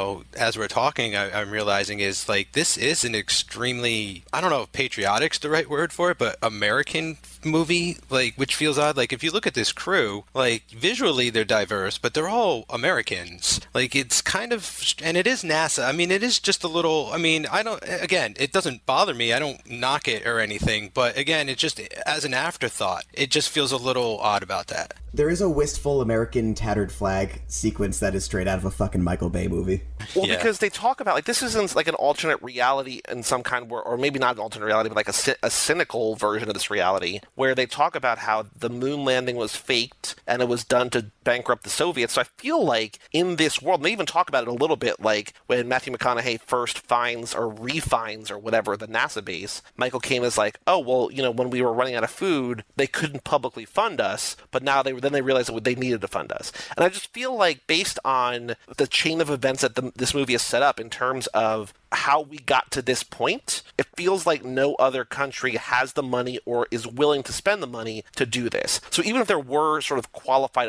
as we're talking, I'm realizing is, like, this is an extremely, I don't know if patriotic's the right word for it, but American movie, like, which feels odd. Like, if you look at this crew, like, visually they're diverse, but they're all Americans. Like, it's kind of, and it is NASA. I mean, it is just a little, again, it doesn't bother me. I don't knock it or anything, but again, it just, as an afterthought, it just feels a little odd about that. There is a wistful American tattered flag sequence that is straight out of a fucking Michael Bay movie. Well, yeah. Because they talk about, like, this isn't like an alternate reality in some kind, or maybe not an alternate reality, but like a cynical version of this reality, where they talk about how the moon landing was faked and it was done to bankrupt the Soviets. So I feel like in this world, and they even talk about it a little bit, like when Matthew McConaughey first finds or refines or whatever the NASA base, Michael Caine is like, oh, well, when we were running out of food, they couldn't publicly fund us, but now then they realized that they needed to fund us. And I just feel like, based on the chain of events that this movie is set up in terms of how we got to this point, it feels like no other country has the money or is willing to spend the money to do this. So even if there were sort of qualified other people,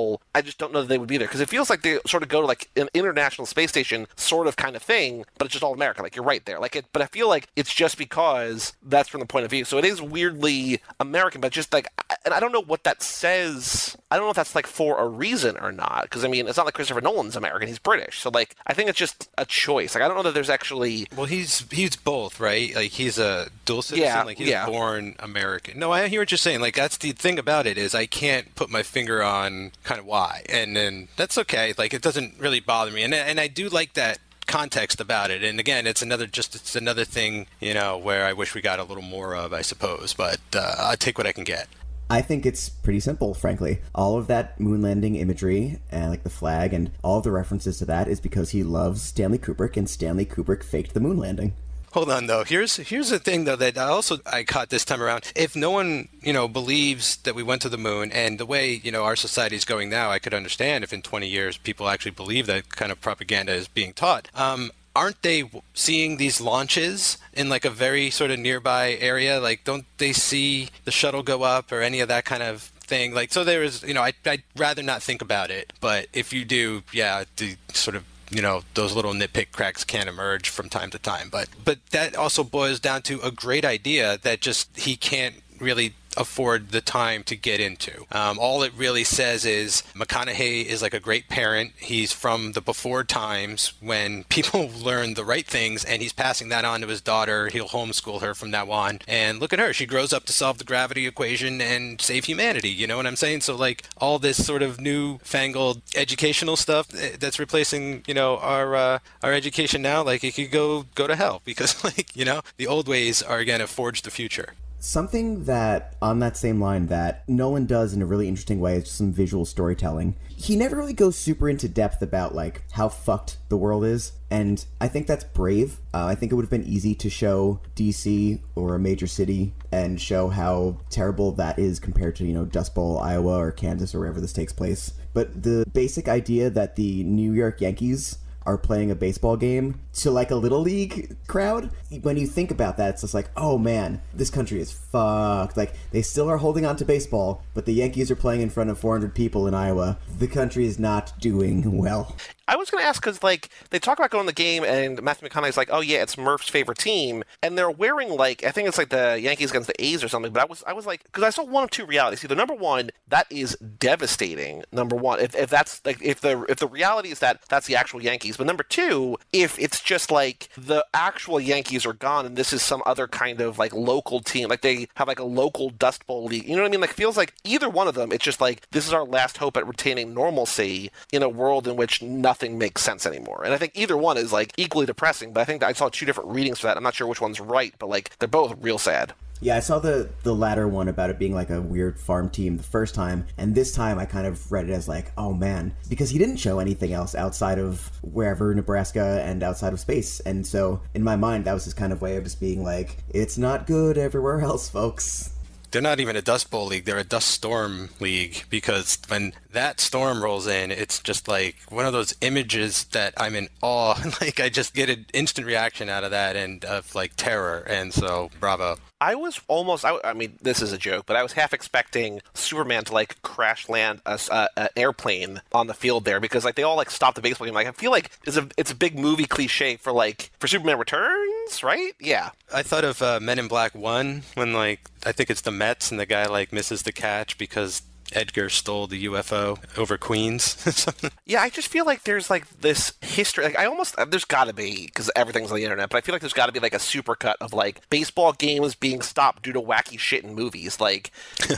still, I just don't know that they would be there. Because it feels like they sort of go to like an International Space Station sort of kind of thing, but it's just all America. Like, you're right there. Like, but I feel like it's just because that's from the point of view. So it is weirdly American, but just like, and I don't know what that says. I don't know if that's like for a reason or not. Because I mean, it's not like Christopher Nolan's American. He's British. So like, I think it's just a choice. Like, I don't know that there's actually. Well, he's both, right? Like, he's a dual citizen. Yeah, like, he's born American. No, I hear what you're saying. Like, that's the thing about it is I can't put my finger on kind of why, and then that's okay. Like, it doesn't really bother me, and I do like that context about it. And again, it's another thing, you know, where I wish we got a little more of, I suppose. But I'll take what I can get. I think it's pretty simple, frankly. All of that moon landing imagery and like the flag and all of the references to that is because he loves Stanley Kubrick, and Stanley Kubrick faked the moon landing. Hold on, though. Here's the thing, though, that I caught this time around. If no one, you know, believes that we went to the moon, and the way, you know, our society is going now, I could understand if in 20 years people actually believe that kind of propaganda is being taught. Aren't they seeing these launches in like a very sort of nearby area? Like, don't they see the shuttle go up or any of that kind of thing? Like, so there is, you know, I'd rather not think about it. But if you do, yeah, the sort of, you know, those little nitpick cracks can emerge from time to time. But that also boils down to a great idea that just he can't really afford the time to get into. All it really says is McConaughey is like a great parent. He's from the before times when people learned the right things, and he's passing that on to his daughter. He'll homeschool her from now on. And look at her. She grows up to solve the gravity equation and save humanity. You know what I'm saying? So like all this sort of newfangled educational stuff that's replacing, you know, our education now, like it could go to hell because like, you know, the old ways are going to forge the future. Something that, on that same line, that Nolan does in a really interesting way is just some visual storytelling. He never really goes super into depth about, like, how fucked the world is, and I think that's brave. I think it would have been easy to show DC or a major city and show how terrible that is compared to, you know, Dust Bowl, Iowa, or Kansas, or wherever this takes place. But the basic idea that the New York Yankees are playing a baseball game to like a little league crowd, when you think about that, it's just like, oh man, this country is fucked. Like, they still are holding on to baseball, but the Yankees are playing in front of 400 people in Iowa. The country is not doing well. I was going to ask, because, like, they talk about going to the game, and Matthew McConaughey's like, oh, yeah, it's Murph's favorite team, and they're wearing, like, I think it's, like, the Yankees against the A's or something, but I was like, because I saw one of two realities. Either, number one, that is devastating, number one, if that's, like, if the reality is that that's the actual Yankees, but number two, if it's just, like, the actual Yankees are gone, and this is some other kind of, like, local team, like, they have, like, a local Dust Bowl league, you know what I mean? Like, it feels like either one of them, it's just, like, this is our last hope at retaining normalcy in a world in which nothing makes sense anymore. And I think either one is like equally depressing, but I think that I saw two different readings for that. I'm not sure which one's right, but like they're both real sad. Yeah, I saw the latter one about it being like a weird farm team the first time, and this time I kind of read it as like, oh man, because he didn't show anything else outside of wherever, Nebraska, and outside of space. And so in my mind, that was his kind of way of just being like, it's not good everywhere else, folks. They're not even a Dust Bowl league. They're a Dust Storm league, because when that storm rolls in, it's just like one of those images that I'm in awe. Like, I just get an instant reaction out of that and of like terror. And so, bravo. I was almost, I mean, this is a joke, but I was half expecting Superman to, like, crash land an airplane on the field there, because, like, they all, like, stopped the baseball game. Like, I feel like it's a big movie cliche for Superman Returns, right? Yeah. I thought of Men in Black 1, when, like, I think it's the Mets, and the guy, like, misses the catch because Edgar stole the UFO over Queens. Yeah, I just feel like there's like this history. Like, there's got to be, because everything's on the internet, but I feel like there's got to be like a supercut of like baseball games being stopped due to wacky shit in movies. Like,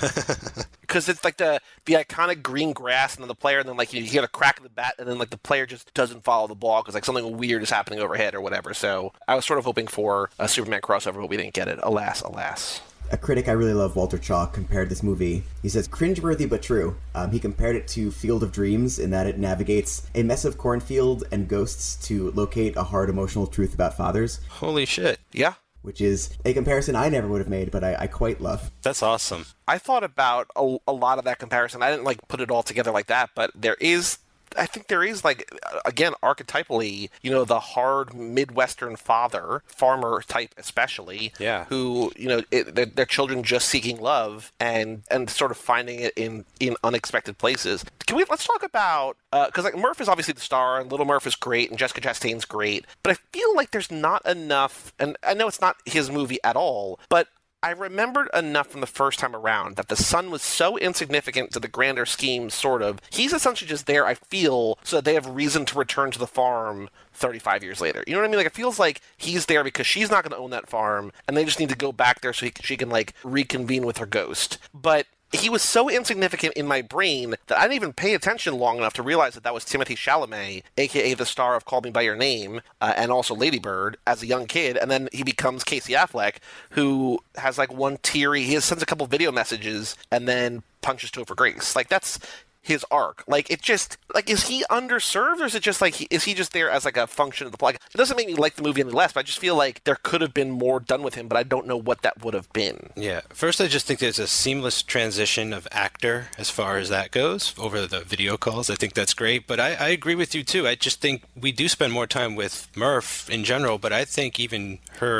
because it's like the iconic green grass and then the player, and then like you hear the crack of the bat, and then like the player just doesn't follow the ball because like something weird is happening overhead or whatever. So I was sort of hoping for a Superman crossover, but we didn't get it. Alas, alas. A critic I really love, Walter Chalk, compared this movie. He says, cringeworthy but true. He compared it to Field of Dreams in that it navigates a mess of cornfield and ghosts to locate a hard emotional truth about fathers. Holy shit. Yeah. Which is a comparison I never would have made, but I quite love. That's awesome. I thought about a lot of that comparison. I didn't like put it all together like that, but there is I think there is, like, again, archetypally, the hard Midwestern father, farmer type especially, who, their children just seeking love and sort of finding it in unexpected places. Let's talk about, because like Murph is obviously the star, and Little Murph is great, and Jessica Chastain's great, but I feel like there's not enough, and I know it's not his movie at all, but I remembered enough from the first time around that the son was so insignificant to the grander scheme, sort of. He's essentially just there, I feel, so that they have reason to return to the farm 35 years later. You know what I mean? Like, it feels like he's there because she's not going to own that farm, and they just need to go back there so she can, like, reconvene with her ghost. But he was so insignificant in my brain that I didn't even pay attention long enough to realize that was Timothée Chalamet, a.k.a. the star of Call Me By Your Name, and also Lady Bird, as a young kid. And then he becomes Casey Affleck, who has, like, one teary... He sends a couple video messages and then punches Topher Grace. Like, that's his arc. Like, it just... Like, is he underserved, or is it just, like, is he just there as, like, a function of the plot? It doesn't make me like the movie any less, but I just feel like there could have been more done with him, but I don't know what that would have been. Yeah. First, I just think there's a seamless transition of actor as far as that goes over the video calls. I think that's great, but I agree with you, too. I just think we do spend more time with Murph in general, but I think even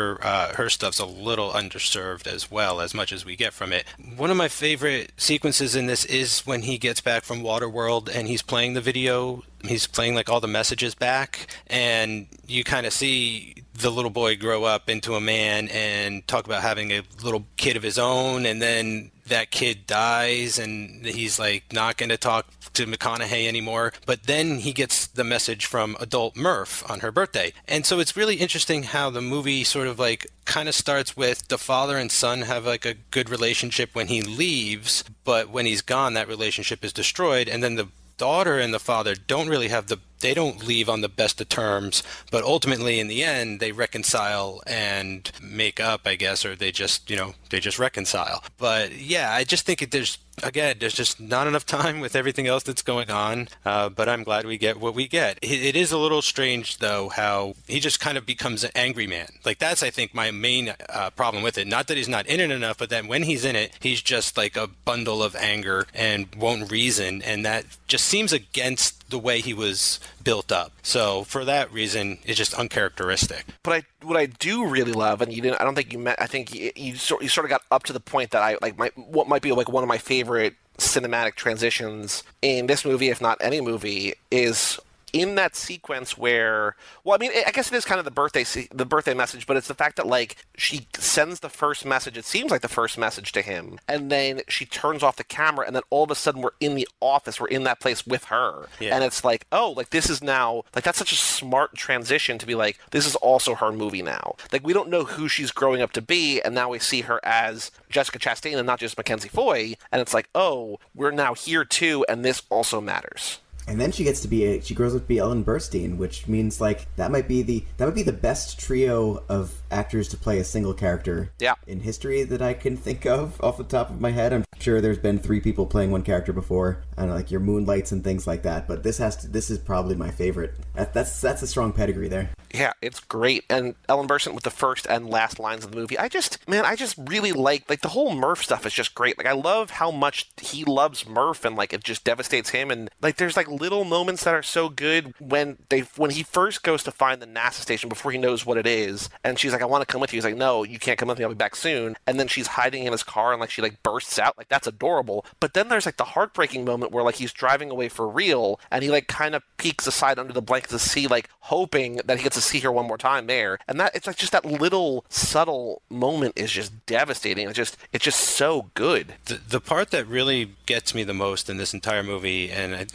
her stuff's a little underserved as well, as much as we get from it. One of my favorite sequences in this is when he gets back from Waterworld and he's playing the video. He's playing, like, all the messages back, and you kind of see the little boy grow up into a man and talk about having a little kid of his own, and then that kid dies, and he's, like, not going to talk to McConaughey anymore. But then he gets the message from adult Murph on her birthday. And so it's really interesting how the movie sort of, like, kind of starts with the father and son have, like, a good relationship when he leaves, but when he's gone, that relationship is destroyed, and then the daughter and the father don't really have they don't leave on the best of terms, but ultimately in the end they reconcile and make up, I guess, or they just reconcile. But yeah, I just think there's just not enough time with everything else that's going on, but I'm glad we get what we get. It is a little strange, though, how he just kind of becomes an angry man. Like, that's, I think, my main problem with it. Not that he's not in it enough, but that when he's in it, he's just like a bundle of anger and won't reason, and that just seems against the way he was built up. So for that reason, it's just uncharacteristic. But what I do really love, and I don't think you met. I think you sort of got up to the point that I like what might be like one of my favorite cinematic transitions in this movie, if not any movie, is in that sequence where, well, I mean, I guess it is kind of the birthday message, but it's the fact that, like, she sends the first message, it seems like the first message to him, and then she turns off the camera, and then all of a sudden we're in the office, we're in that place with her. Yeah. And it's like, oh, like, this is now, like, that's such a smart transition to be like, this is also her movie now. Like, we don't know who she's growing up to be, and now we see her as Jessica Chastain and not just Mackenzie Foy, and it's like, oh, we're now here too, and this also matters. And then she grows up to be Ellen Burstyn, which means, like, that might be the best trio of actors to play a single character in history that I can think of off the top of my head. I'm sure there's been 3 people playing one character before, I don't know, like your Moonlights and things like that, but this is probably my favorite. That's a strong pedigree there. Yeah, it's great. And Ellen Burstyn with the first and last lines of the movie. I just really like the whole Murph stuff is just great. Like, I love how much he loves Murph, and, like, it just devastates him. And, like, there's, like, little moments that are so good when he first goes to find the NASA station before he knows what it is. And she's like, I want to come with you. He's like, no, you can't come with me. I'll be back soon. And then she's hiding in his car, and, like, she, like, bursts out. Like, that's adorable. But then there's, like, the heartbreaking moment where, like, he's driving away for real, and he, like, kind of peeks aside under the blanket to see, like, hoping that he gets to see her one more time there. And that, it's like just that little subtle moment is just devastating. It's just so good. The part that really gets me the most in this entire movie and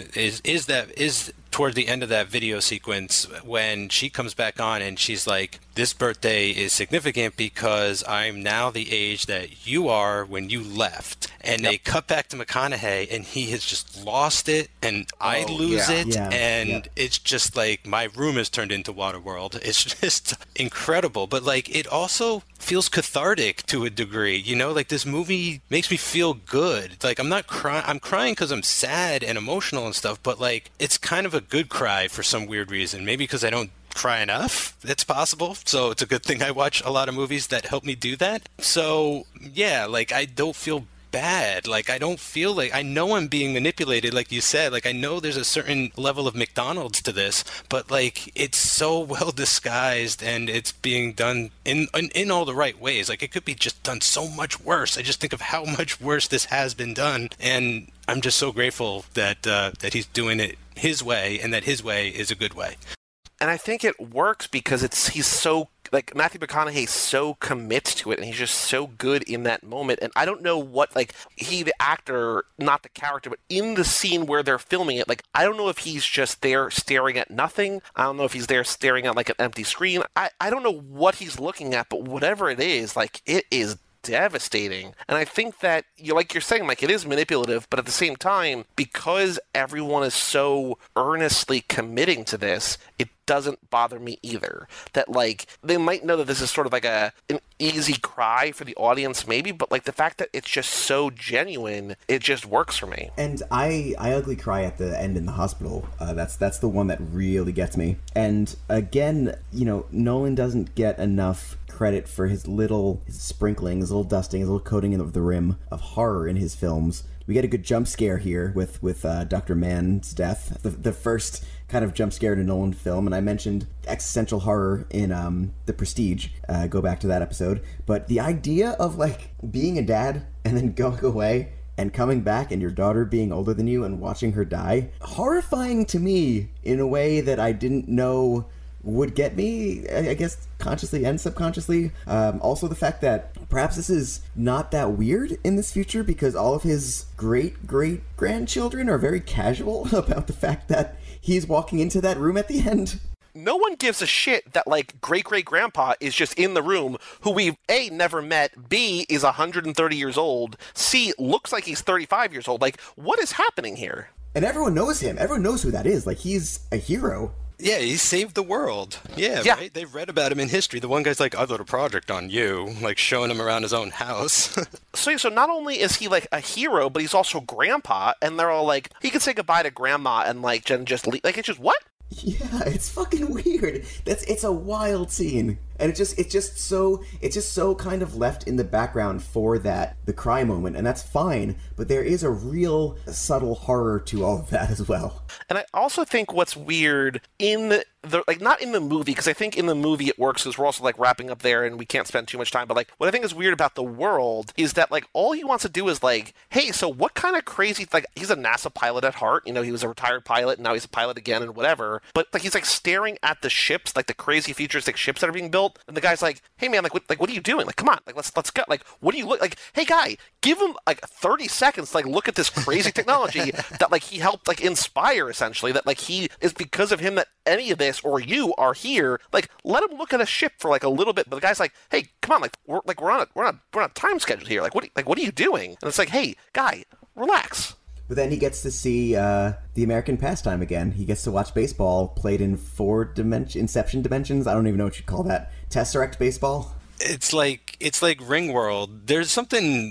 is toward the end of that video sequence when she comes back on and she's like, this birthday is significant because I'm now the age that you are when you left. And they cut back to McConaughey and he has just lost it and I lose it. Yeah. And it's just like my room has turned into Waterworld. It's just incredible. But, like, it also feels cathartic to a degree, you know, like this movie makes me feel good. Like, I'm not crying. I'm crying because I'm sad and emotional and stuff, but, like, it's kind of a good cry for some weird reason. Maybe because I don't cry enough. It's possible. So it's a good thing I watch a lot of movies that help me do that. So yeah, like, I don't feel bad. Like, I don't feel like, I know I'm being manipulated, like you said. Like, I know there's a certain level of McDonald's to this, but like, it's so well disguised, and it's being done in all the right ways. Like, it could be just done so much worse. I just think of how much worse this has been done, and I'm just so grateful that that he's doing it his way, and that his way is a good way. And I think it works because he's so, like, Matthew McConaughey so commits to it, and he's just so good in that moment. And I don't know what, like, he, the actor, not the character, but in the scene where they're filming it, like, I don't know if he's just there staring at nothing. I don't know if he's there staring at, like, an empty screen. I don't know what he's looking at, but whatever it is, like, it is devastating. And I think that, like you're saying, like, it is manipulative, but at the same time, because everyone is so earnestly committing to this, it doesn't bother me either. That, like, they might know that this is sort of like an easy cry for the audience maybe, but like the fact that it's just so genuine, it just works for me. And I ugly cry at the end in the hospital. That's the one that really gets me. And again, Nolan doesn't get enough credit for his sprinkling, his little dusting, his little coating of the rim of horror in his films. We get a good jump scare here with Dr. Mann's death, the first kind of jump scare in a Nolan film, and I mentioned existential horror in The Prestige. Go back to that episode. But the idea of, like, being a dad and then going away and coming back and your daughter being older than you and watching her die, horrifying to me in a way that I didn't know would get me, I guess, consciously and subconsciously. Also the fact that perhaps this is not that weird in this future because all of his great-great-grandchildren are very casual about the fact that he's walking into that room at the end. No one gives a shit that, like, great-great-grandpa is just in the room, who we've, A, never met, B, is 130 years old, C, looks like he's 35 years old. Like, what is happening here? And everyone knows him. Everyone knows who that is. Like, he's a hero. Yeah, he saved the world. Yeah, right? They've read about him in history. The one guy's like, I wrote a project on you, like showing him around his own house. So not only is he, like, a hero, but he's also grandpa, and they're all like, he can say goodbye to grandma and, like, just leave. Like, it's just, what? Yeah, it's fucking weird. It's a wild scene. And it's just so kind of left in the background for the cry moment, and that's fine, but there is a real subtle horror to all of that as well. And I also think what's weird in the like, not in the movie, because I think in the movie it works because we're also, like, wrapping up there and we can't spend too much time, but, like, what I think is weird about the world is that, like, all he wants to do is, like, hey, so what kind of crazy, like, he's a NASA pilot at heart, he was a retired pilot and now he's a pilot again and whatever, but, like, he's, like, staring at the ships, like the crazy futuristic ships that are being built, and the guy's like, hey man, what are you doing? Like, come on, like, let's go. Like, what do you look like? Hey guy, give him like 30 seconds to, like, look at this crazy technology that, like, he helped, like, inspire, essentially, that, like, he is because of him that any of this or you are here. Like, let him look at a ship for, like, a little bit. But the guy's like, hey, come on, like, we're on a time schedule here. Like, what are you doing? And it's like, hey guy, relax. But then he gets to see the American pastime again. He gets to watch baseball played in Inception dimensions. I don't even know what you'd call that. Tesseract baseball. It's like Ringworld. There's something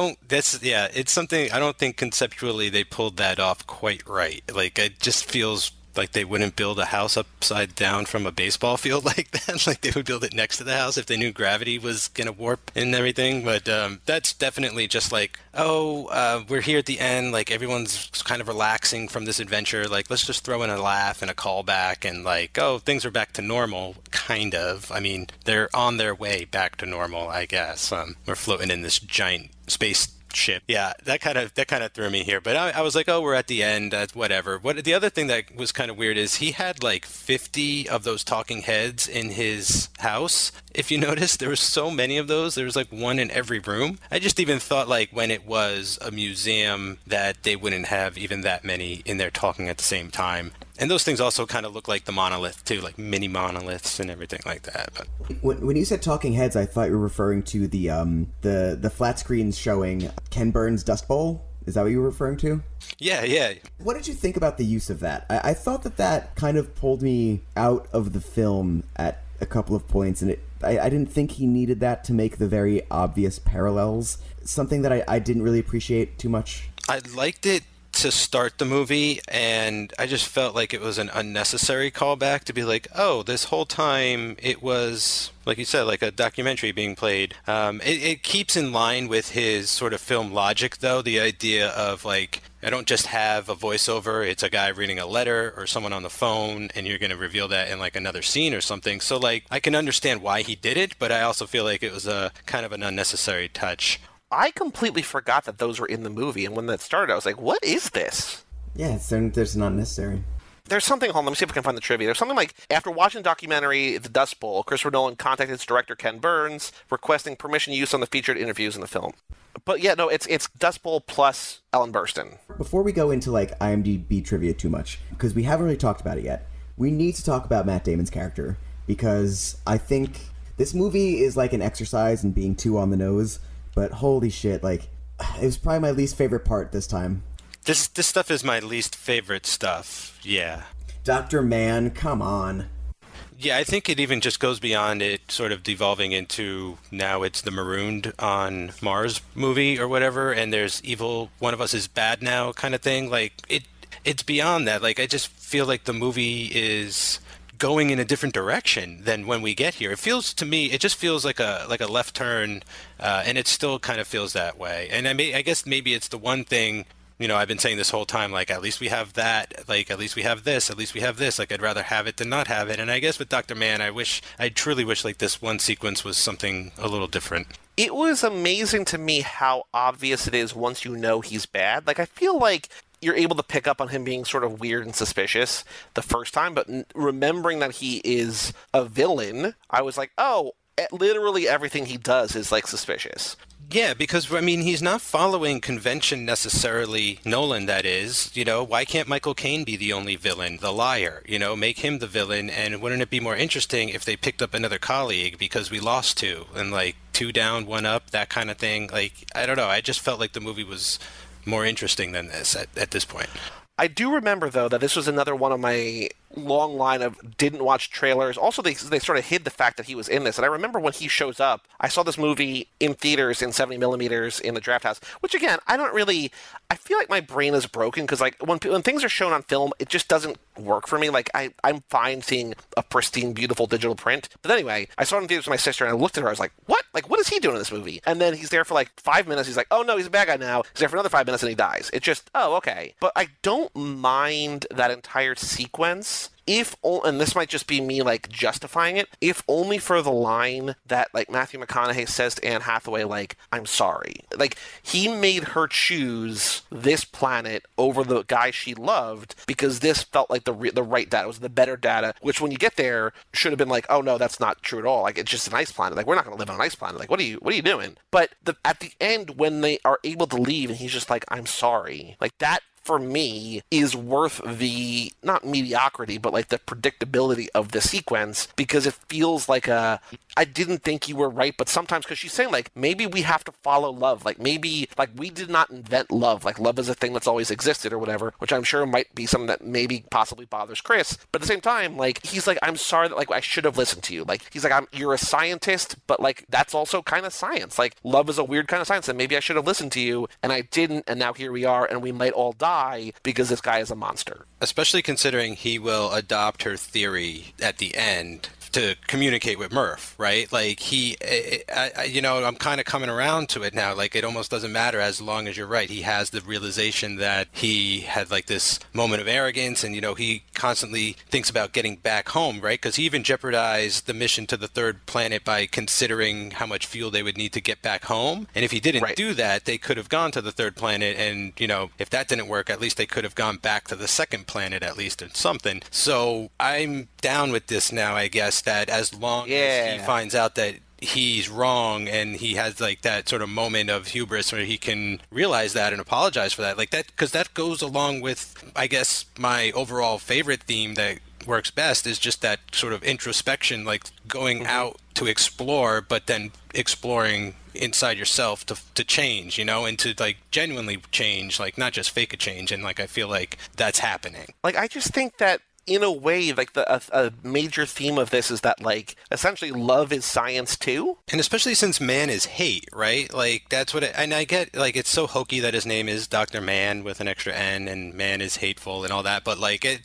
it's something I don't think conceptually they pulled that off quite right. Like, it just feels like they wouldn't build a house upside down from a baseball field like that. Like, they would build it next to the house if they knew gravity was going to warp and everything. But that's definitely just like, we're here at the end. Like, everyone's kind of relaxing from this adventure. Like, let's just throw in a laugh and a callback and, like, things are back to normal, kind of. I mean, they're on their way back to normal, I guess. We're floating in this giant space ship. Yeah, that kind of threw me here. But I was like, we're at the end. Whatever. The other thing that was kind of weird is he had like 50 of those talking heads in his house. If you notice, there was so many of those. There was like one in every room. I just even thought, like, when it was a museum that they wouldn't have even that many in there talking at the same time. And those things also kind of look like the monolith too, like mini monoliths and everything like that. But when you said talking heads, I thought you were referring to the flat screens showing Ken Burns' Dust Bowl. Is that what you were referring to? Yeah. What did you think about the use of that? I thought that kind of pulled me out of the film at a couple of points, and I didn't think he needed that to make the very obvious parallels. Something that I didn't really appreciate too much. I liked it to start the movie, and I just felt like it was an unnecessary callback to be like, oh, this whole time it was, like you said, like a documentary being played. It keeps in line with his sort of film logic, though, the idea of like, I don't just have a voiceover, it's a guy reading a letter or someone on the phone, and you're going to reveal that in like another scene or something. So like, I can understand why he did it, but I also feel like it was a kind of an unnecessary touch. I completely forgot that those were in the movie, and when that started, I was like, what is this? Yeah, there's not necessary. There's something, hold on, let me see if I can find the trivia. There's something like, after watching the documentary The Dust Bowl, Christopher Nolan contacted its director Ken Burns, requesting permission to use on the featured interviews in the film. But yeah, no, it's Dust Bowl plus Ellen Burstyn. Before we go into like IMDb trivia too much, because we haven't really talked about it yet, we need to talk about Matt Damon's character, because I think this movie is like an exercise in being too on the nose, but holy shit, like, it was probably my least favorite part this time. This stuff is my least favorite stuff, yeah. Dr. Mann, come on. Yeah, I think it even just goes beyond it sort of devolving into now it's the Marooned on Mars movie or whatever, and there's evil, one of us is bad now kind of thing. Like, it's beyond that. Like, I just feel like the movie is going in a different direction than when we get here. It feels to me, it just feels like a left turn, and it still kind of feels that way. And I guess maybe it's the one thing, you know, I've been saying this whole time, like, at least we have that, like, at least we have this, at least we have this, like, I'd rather have it than not have it. And I guess with Dr. Mann, I truly wish, like, this one sequence was something a little different. It was amazing to me how obvious it is once you know he's bad. Like, I feel like you're able to pick up on him being sort of weird and suspicious the first time, but remembering that he is a villain, I was like, oh, literally everything he does is, like, suspicious. Yeah, because, I mean, he's not following convention necessarily, Nolan, that is. You know, why can't Michael Caine be the only villain, the liar? You know, make him the villain, and wouldn't it be more interesting if they picked up another colleague because we lost two, and, like, 2 down, 1 up, that kind of thing? Like, I don't know, I just felt like the movie was more interesting than this at this point. I do remember, though, that this was another one of my long line of didn't watch trailers. Also, they sort of hid the fact that he was in this. And I remember when he shows up, I saw this movie in theaters in 70 millimeters in the Draft House, which, again, I feel like my brain is broken because, like, when things are shown on film, it just doesn't work for me. Like, I'm fine seeing a pristine, beautiful digital print. But anyway, I saw it in theaters with my sister, and I looked at her, I was like, what? Like, what is he doing in this movie? And then he's there for, like, 5 minutes. He's like, oh, no, he's a bad guy now. He's there for another 5 minutes, and he dies. It's just, oh, okay. But I don't mind that entire sequence, and this might just be me, like, justifying it, if only for the line that, like, Matthew McConaughey says to Anne Hathaway, like, I'm sorry. Like, he made her choose this planet over the guy she loved because this felt like the right data. It was the better data, which when you get there should have been like, oh, no, that's not true at all. Like, it's just an ice planet. Like, we're not going to live on an ice planet. Like, what are you doing? But at the end, when they are able to leave and he's just like, I'm sorry, like, that for me is worth the, not mediocrity, but like the predictability of the sequence, because it feels like I didn't think you were right, but sometimes, because she's saying, like, maybe we have to follow love, like, maybe, like, we did not invent love, like, love is a thing that's always existed or whatever, which I'm sure might be something that maybe possibly bothers Chris, but at the same time, like, he's like, I'm sorry that, like, I should have listened to you, like, he's like, you're a scientist, but, like, that's also kind of science, like, love is a weird kind of science, and maybe I should have listened to you, and I didn't, and now here we are, and we might all die because this guy is a monster. Especially considering he will adopt her theory at the end to communicate with Murph, right? Like, I'm kind of coming around to it now. Like, it almost doesn't matter as long as you're right. He has the realization that he had, like, this moment of arrogance, and, you know, he constantly thinks about getting back home, right? Because he even jeopardized the mission to the third planet by considering how much fuel they would need to get back home. And if he didn't do that, they could have gone to the third planet, and, you know, if that didn't work, at least they could have gone back to the second planet, at least, or something. So I'm down with this now, I guess, that as long as he finds out that he's wrong and he has, like, that sort of moment of hubris where he can realize that and apologize for that, like, that, because that goes along with, I guess, my overall favorite theme that works best is just that sort of introspection, like going out to explore, but then exploring inside yourself to change, you know, and to, like, genuinely change, like, not just fake a change. And, like, I feel like that's happening. Like, I just think that in a way, like a major theme of this is that like essentially love is science too. And especially since man is hate, right? Like that's what and I get like it's so hokey that his name is Dr. Man with an extra N and man is hateful and all that, but like it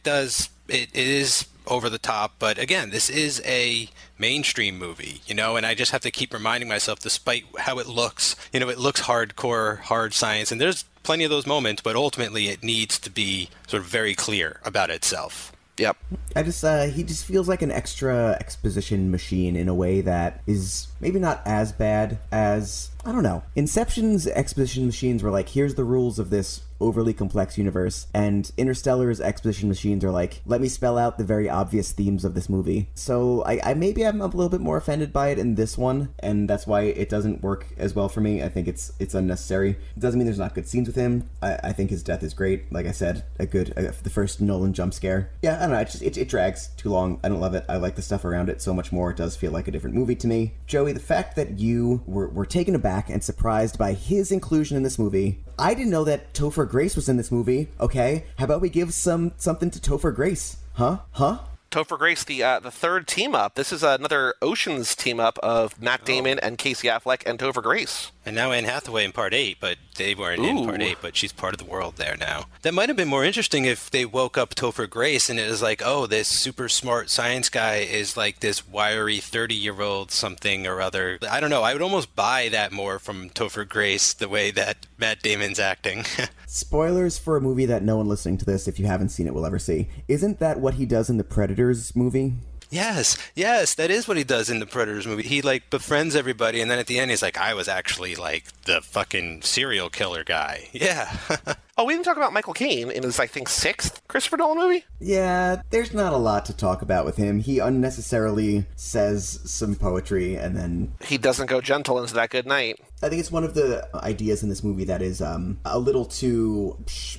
is over the top. But again, this is a mainstream movie, you know, and I just have to keep reminding myself, despite how it looks, you know, it looks hardcore, hard science, and there's plenty of those moments, but ultimately it needs to be sort of very clear about itself. Yep. He just feels like an extra exposition machine in a way that is maybe not as bad as, I don't know. Inception's exposition machines were like, here's the rules of this overly complex universe, and Interstellar's exposition machines are like, let me spell out the very obvious themes of this movie. So I maybe I'm a little bit more offended by it in this one, and that's why it doesn't work as well for me. I think it's unnecessary. It doesn't mean there's not good scenes with him. I think his death is great. Like I said, the first Nolan jump scare. Yeah, I don't know. It drags too long. I don't love it. I like the stuff around it so much more. It does feel like a different movie to me. Joey, the fact that you were taken aback and surprised by his inclusion in this movie. I didn't know that Topher Grace was in this movie, okay? How about we give something to Topher Grace? Huh? Topher Grace, the third team up. This is another Oceans team up of Matt Damon and Casey Affleck and Topher Grace. And now Anne Hathaway in Part 8, but they weren't in Part 8, but she's part of the world there now. That might have been more interesting if they woke up Topher Grace and it was like, oh, this super smart science guy is like this wiry 30-year-old something or other. I don't know. I would almost buy that more from Topher Grace, the way that Matt Damon's acting. Spoilers for a movie that no one listening to this, if you haven't seen it, will ever see. Isn't that what he does in the Predators movie? Yes, that is what he does in the Predators movie. He, like, befriends everybody, and then at the end he's like, I was actually, like, the fucking serial killer guy. Yeah. Oh, we didn't talk about Michael Caine in his, I think, 6th Christopher Nolan movie? Yeah, there's not a lot to talk about with him. He unnecessarily says some poetry, and then... He doesn't go gentle into that good night. I think it's one of the ideas in this movie that is a little too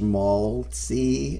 schmaltzy,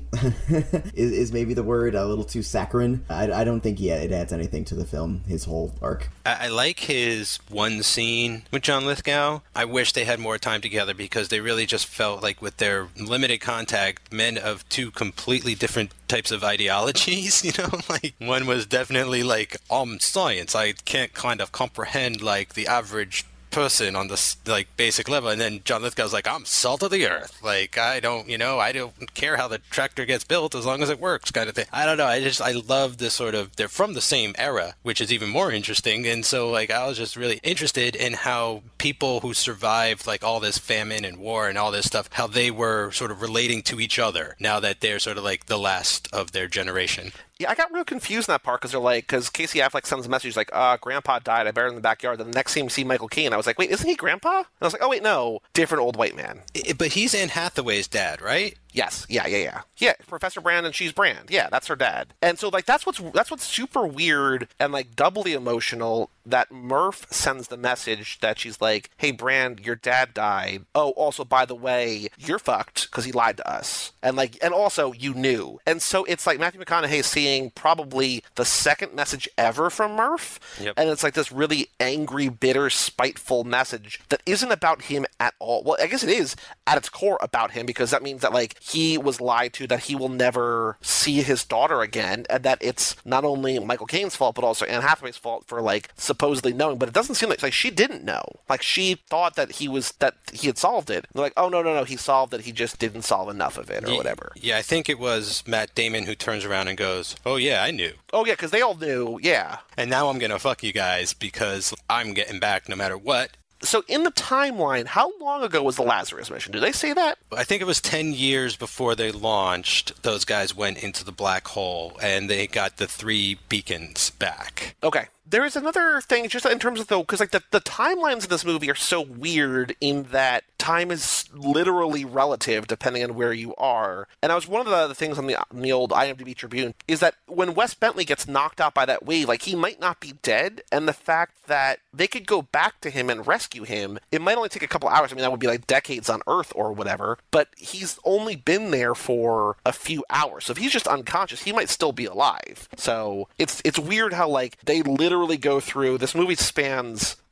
is maybe the word, a little too saccharine. I don't think it adds anything to the film, his whole arc. I like his one scene with John Lithgow. I wish they had more time together because they really just felt like with their limited contact, men of two completely different types of ideologies, you know? Like, one was definitely like, science, I can't kind of comprehend, like, the average person on this like basic level, and then John Lithgow's like, I'm salt of the earth, like I don't care how the tractor gets built as long as it works, kind of thing. I don't know, I love this sort of, they're from the same era, which is even more interesting. And so like I was just really interested in how people who survived like all this famine and war and all this stuff, how they were sort of relating to each other now that they're sort of like the last of their generation. Yeah, I got real confused in that part because Casey Affleck sends a message like, Grandpa died, I buried him in the backyard. Then the next scene we see Michael Caine. I was like, wait, isn't he Grandpa? And I was like, oh, wait, no, different old white man. But he's Anne Hathaway's dad, right? Yes. Yeah. Yeah, Professor Brand and she's Brand. Yeah, that's her dad. And so, like, that's what's super weird and, like, doubly emotional that Murph sends the message that she's like, hey, Brand, your dad died. Oh, also, by the way, you're fucked because he lied to us. And, like, and also, you knew. And so it's like Matthew McConaughey seeing probably the second message ever from Murph. Yep. And it's like this really angry, bitter, spiteful message that isn't about him at all. Well, I guess it is at its core about him because that means that, like, he was lied to, that he will never see his daughter again, and that it's not only Michael Caine's fault, but also Anne Hathaway's fault for, like, supposedly knowing. But it doesn't seem like she didn't know. Like, she thought that he had solved it. And they're like, oh, no, he solved it, he just didn't solve enough of it, or whatever. Yeah, I think it was Matt Damon who turns around and goes, oh, yeah, I knew. Oh, yeah, because they all knew, yeah. And now I'm gonna fuck you guys because I'm getting back no matter what. So in the timeline, how long ago was the Lazarus mission? Do they say that? I think it was 10 years before they launched. Those guys went into the black hole, and they got the 3 beacons back. Okay. There is another thing, just in terms of, though, because like the timelines of this movie are so weird in that time is literally relative depending on where you are. And I was one of the things on the old IMDb Tribune is that when Wes Bentley gets knocked out by that wave, like, he might not be dead, and the fact that they could go back to him and rescue him, it might only take a couple hours. I mean, that would be like decades on Earth or whatever, but he's only been there for a few hours. So if he's just unconscious, he might still be alive. So it's weird how, like, they literally go through, this movie spans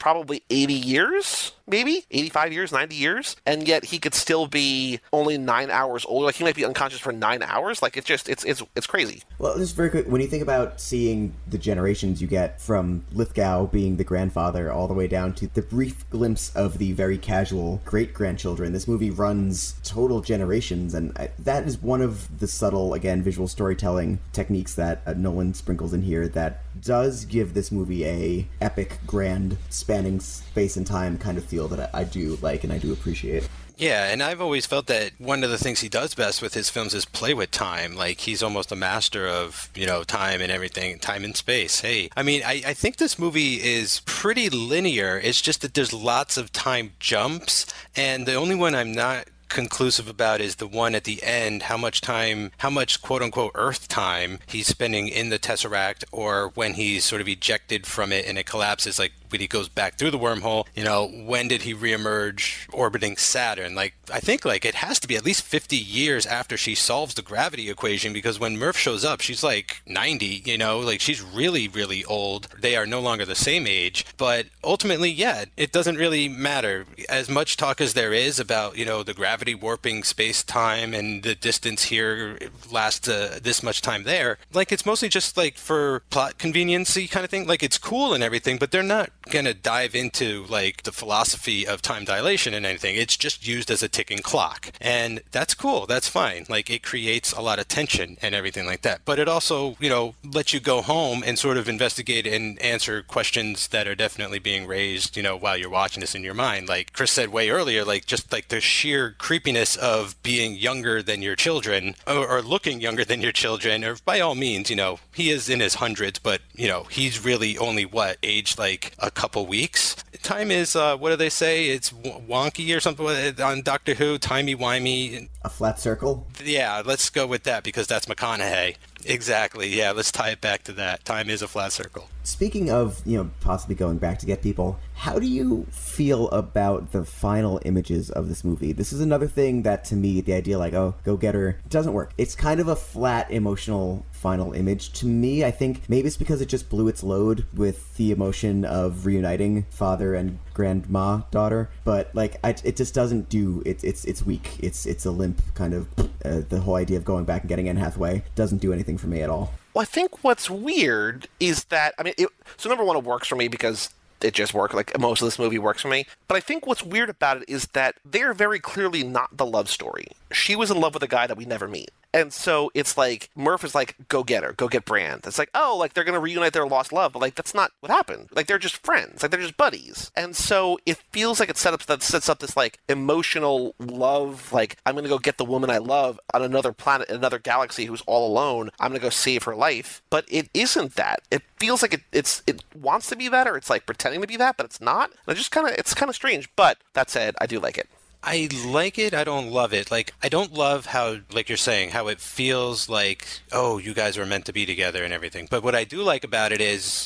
probably 80 years, maybe 85 years, 90 years, and yet he could still be only 9 hours older. Like, he might be unconscious for 9 hours. Like, it's crazy. Well, just very quick, when you think about seeing the generations you get from Lithgow being the grandfather all the way down to the brief glimpse of the very casual great-grandchildren, this movie runs total generations, and that is one of the subtle, again, visual storytelling techniques that Nolan sprinkles in here that does give this movie a epic, grand, spanning space and time kind of feel that I do like and I do appreciate. Yeah, and I've always felt that one of the things he does best with his films is play with time. Like, he's almost a master of, time and everything, time and space. Hey, I mean, I think this movie is pretty linear. It's just that there's lots of time jumps, and the only one I'm not conclusive about is the one at the end, how much quote unquote Earth time he's spending in the Tesseract, or when he's sort of ejected from it and it collapses, like when he goes back through the wormhole, when did he reemerge orbiting Saturn? Like, I think it has to be at least 50 years after she solves the gravity equation, because when Murph shows up, she's like 90, she's really, really old. They are no longer the same age, but ultimately, yeah, it doesn't really matter. As much talk as there is about, the gravity warping space-time and the distance here lasts this much time there, it's mostly just for plot conveniency kind of thing. It's cool and everything, but they're not gonna dive into the philosophy of time dilation and anything. It's just used as a ticking clock, and that's cool, that's fine. It creates a lot of tension and everything like that, but it also lets you go home and sort of investigate and answer questions that are definitely being raised while you're watching this in your mind. Like Chris said way earlier, just the sheer creepiness of being younger than your children, or looking younger than your children, or by all means, he is in his hundreds, but he's really only aged a couple weeks. Time is, what do they say? It's wonky or something on Doctor Who, timey-wimey. A flat circle? Yeah, let's go with that because that's McConaughey. Exactly, yeah, let's tie it back to that. Time is a flat circle. Speaking of, possibly going back to get people, how do you feel about the final images of this movie? This is another thing that, to me, the idea oh, go get her, doesn't work. It's kind of a flat, emotional final image. To me, I think maybe it's because it just blew its load with the emotion of reuniting father and grandma daughter, but it just doesn't do it. It's weak. It's a limp kind of. The whole idea of going back and getting Anne Hathaway doesn't do anything for me at all. Well, I think what's weird is that, so number one, it works for me because it just worked. Most of this movie works for me. But I think what's weird about it is that they're very clearly not the love story. She was in love with a guy that we never meet. And so it's Murph is go get her, go get Brand. It's they're going to reunite their lost love, but that's not what happened. They're just friends, they're just buddies. And so it feels like it sets up this emotional love, I'm going to go get the woman I love on another planet, another galaxy who's all alone. I'm going to go save her life. But it isn't that. It feels like it wants to be that, or it's pretending to be that, but it's not. And it's kind of strange. But that said, I do like it. I like it. I don't love it. I don't love how, you're saying, how it feels oh, you guys were meant to be together and everything. But what I do like about it is,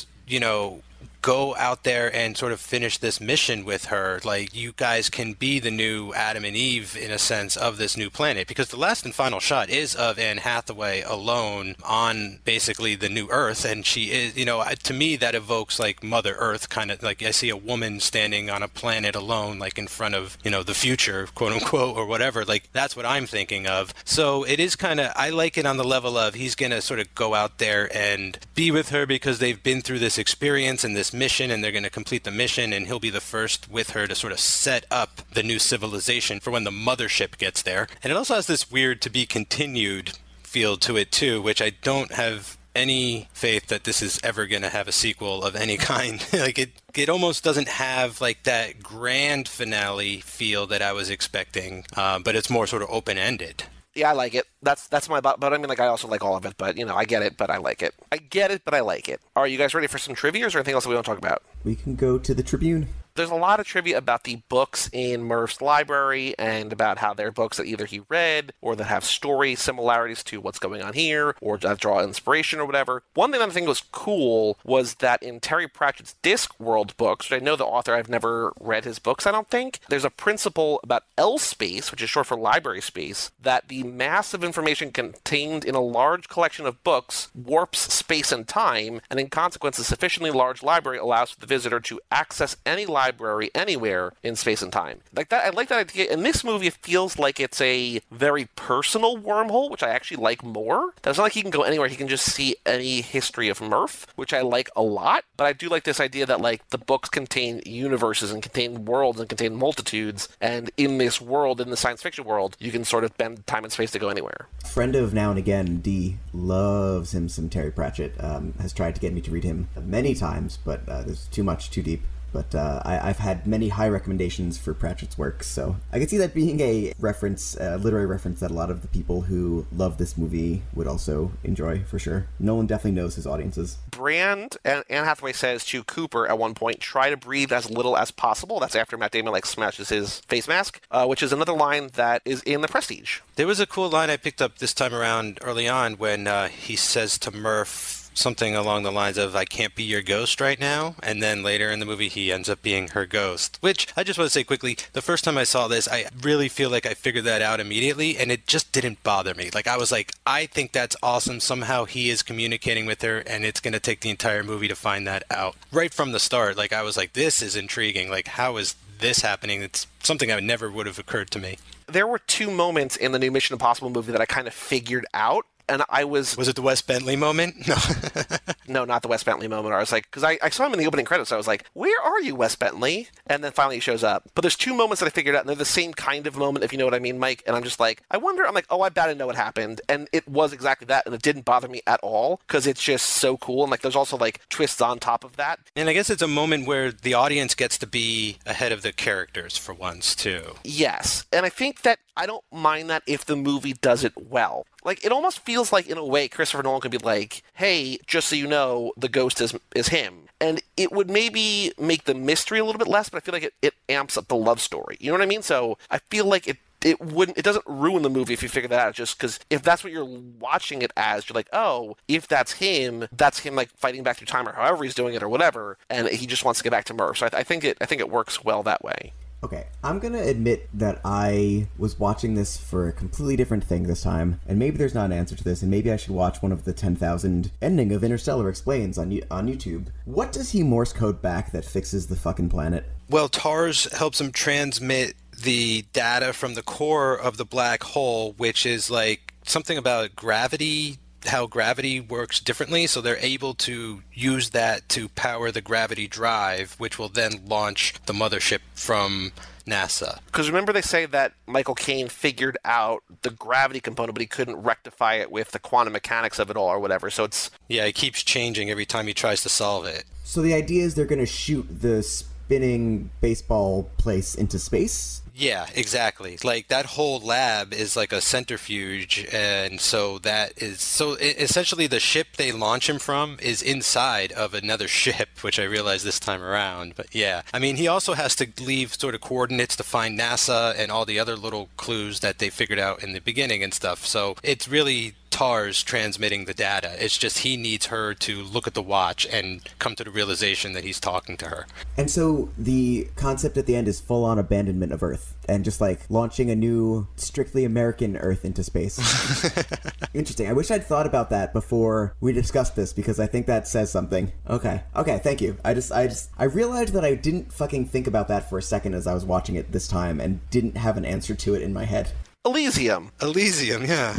go out there and sort of finish this mission with her. You guys can be the new Adam and Eve, in a sense, of this new planet. Because the last and final shot is of Anne Hathaway alone on basically the new Earth. And she is, to me, that evokes Mother Earth, kind of I see a woman standing on a planet alone, in front of, the future, quote unquote, or whatever. That's what I'm thinking of. So it is kind of, I like it on the level of he's going to sort of go out there and be with her because they've been through this experience and this mission, and they're going to complete the mission, and he'll be the first with her to sort of set up the new civilization for when the mothership gets there. And it also has this weird to be continued feel to it too, which I don't have any faith that this is ever going to have a sequel of any kind. It almost doesn't have that grand finale feel that I was expecting, but it's more sort of open-ended. Yeah, I like it. That's my, but I also like all of it, but I get it, but I like it. I get it, but I like it. Are you guys ready for some trivia, or is there anything else that we want to talk about? We can go to the Tribune. There's a lot of trivia about the books in Murph's library and about how they're books that either he read or that have story similarities to what's going on here or that draw inspiration or whatever. One thing that I think was cool was that in Terry Pratchett's Discworld books, which I know the author, I've never read his books, I don't think, there's a principle about L space, which is short for library space, that the massive information contained in a large collection of books warps space and time, and in consequence, a sufficiently large library allows the visitor to access any library anywhere in space and time. Like that, I like that idea. In this movie, it feels like it's a very personal wormhole, which I actually like more. It's not like he can go anywhere, he can just see any history of Murph, which I like a lot, but I do like this idea that like the books contain universes and contain worlds and contain multitudes, and in this world, in the science fiction world, you can sort of bend time and space to go anywhere. Friend of Now and Again, D, loves him some Terry Pratchett, has tried to get me to read him many times, but there's too much, too deep. But I've had many high recommendations for Pratchett's works, so I could see that being a reference, a literary reference that a lot of the people who love this movie would also enjoy, for sure. Nolan definitely knows his audiences. Brand, and Anne Hathaway says to Cooper at one point, try to breathe as little as possible. That's after Matt Damon smashes his face mask, which is another line that is in The Prestige. There was a cool line I picked up this time around early on when he says to Murph something along the lines of, I can't be your ghost right now, and then later in the movie he ends up being her ghost, which I just want to say quickly, the first time I saw this, I really feel like I figured that out immediately, and it just didn't bother me. Like, I was like, I think that's awesome. Somehow he is communicating with her, and it's going to take the entire movie to find that out. Right from the start, like, I was like, this is intriguing. Like, how is this happening? It's something that never would have occurred to me. There were two moments in the new Mission Impossible movie that I kind of figured out. And I was... Was it the Wes Bentley moment? No. No, not the Wes Bentley moment. I was like... Because I saw him in the opening credits, so I was like, where are you, Wes Bentley? And then finally he shows up. But there's two moments that I figured out, and they're the same kind of moment, if you know what I mean, Mike. And I'm just like, I wonder... I'm like, oh, I bet I know what happened. And it was exactly that, and it didn't bother me at all, because it's just so cool. And, like, there's also, like, twists on top of that. And I guess it's a moment where the audience gets to be ahead of the characters for once, too. Yes. And I think that I don't mind that if the movie does it well. Like, it almost feels like, in a way, Christopher Nolan could be like, hey, just so you know, the ghost is him. And it would maybe make the mystery a little bit less, but I feel like it amps up the love story. You know what I mean? So I feel like it doesn't ruin the movie if you figure that out, just because if that's what you're watching it as, you're like, oh, if that's him like fighting back through time or however he's doing it or whatever, and he just wants to get back to Murph. So I think it works well that way. Okay, I'm gonna admit that I was watching this for a completely different thing this time, and maybe there's not an answer to this, and maybe I should watch one of the 10,000 ending of Interstellar Explains on YouTube. What does he Morse code back that fixes the fucking planet? Well, TARS helps him transmit the data from the core of the black hole, which is like something about gravity, how gravity works differently, so they're able to use that to power the gravity drive, which will then launch the mothership from NASA. Because remember they say that Michael Caine figured out the gravity component, but he couldn't rectify it with the quantum mechanics of it all or whatever, so it's... Yeah, it keeps changing every time he tries to solve it. So the idea is they're going to shoot the spinning baseball place into space? Yeah, exactly. Like, that whole lab is like a centrifuge, and so essentially the ship they launch him from is inside of another ship, which I realized this time around. But yeah, I mean, he also has to leave sort of coordinates to find NASA and all the other little clues that they figured out in the beginning and stuff. So it's really TARS transmitting the data. It's just he needs her to look at the watch and come to the realization that he's talking to her. And so the concept at the end is full-on abandonment of Earth and just like launching a new strictly American Earth into space. Interesting. I wish I'd thought about that before we discussed this, because I think that says something. Okay, thank you. I realized that I didn't fucking think about that for a second as I was watching it this time and didn't have an answer to it in my head. Elysium, yeah.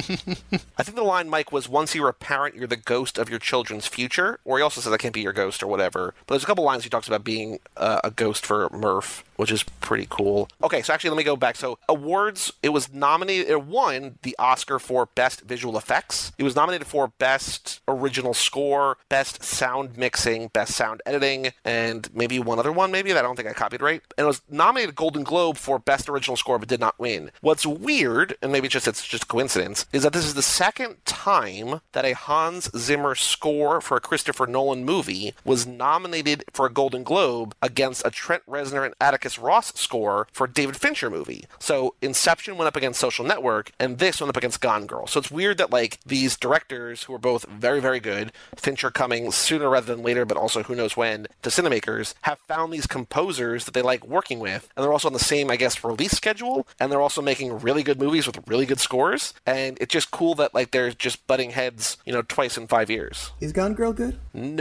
I think the line, Mike, was once you're a parent, you're the ghost of your children's future. Or he also says I can't be your ghost or whatever. But there's a couple lines he talks about being a ghost for Murph. which is pretty cool. Okay, so actually, let me go back. So awards, it was nominated, it won the Oscar for Best Visual Effects. It was nominated for Best Original Score, Best Sound Mixing, Best Sound Editing, and maybe one other one, maybe, that I don't think I copied right. And it was nominated Golden Globe for Best Original Score, but did not win. What's weird, and maybe it's just coincidence, is that this is the second time that a Hans Zimmer score for a Christopher Nolan movie was nominated for a Golden Globe against a Trent Reznor and Atticus Ross score for a David Fincher movie. So Inception went up against Social Network, and this went up against Gone Girl. So it's weird that, like, these directors, who are both very, very good, Fincher coming sooner rather than later, but also who knows when, to cinemakers, have found these composers that they like working with, and they're also on the same, I guess, release schedule, and they're also making really good movies with really good scores, and it's just cool that, like, they're just butting heads, twice in 5 years. Is Gone Girl good?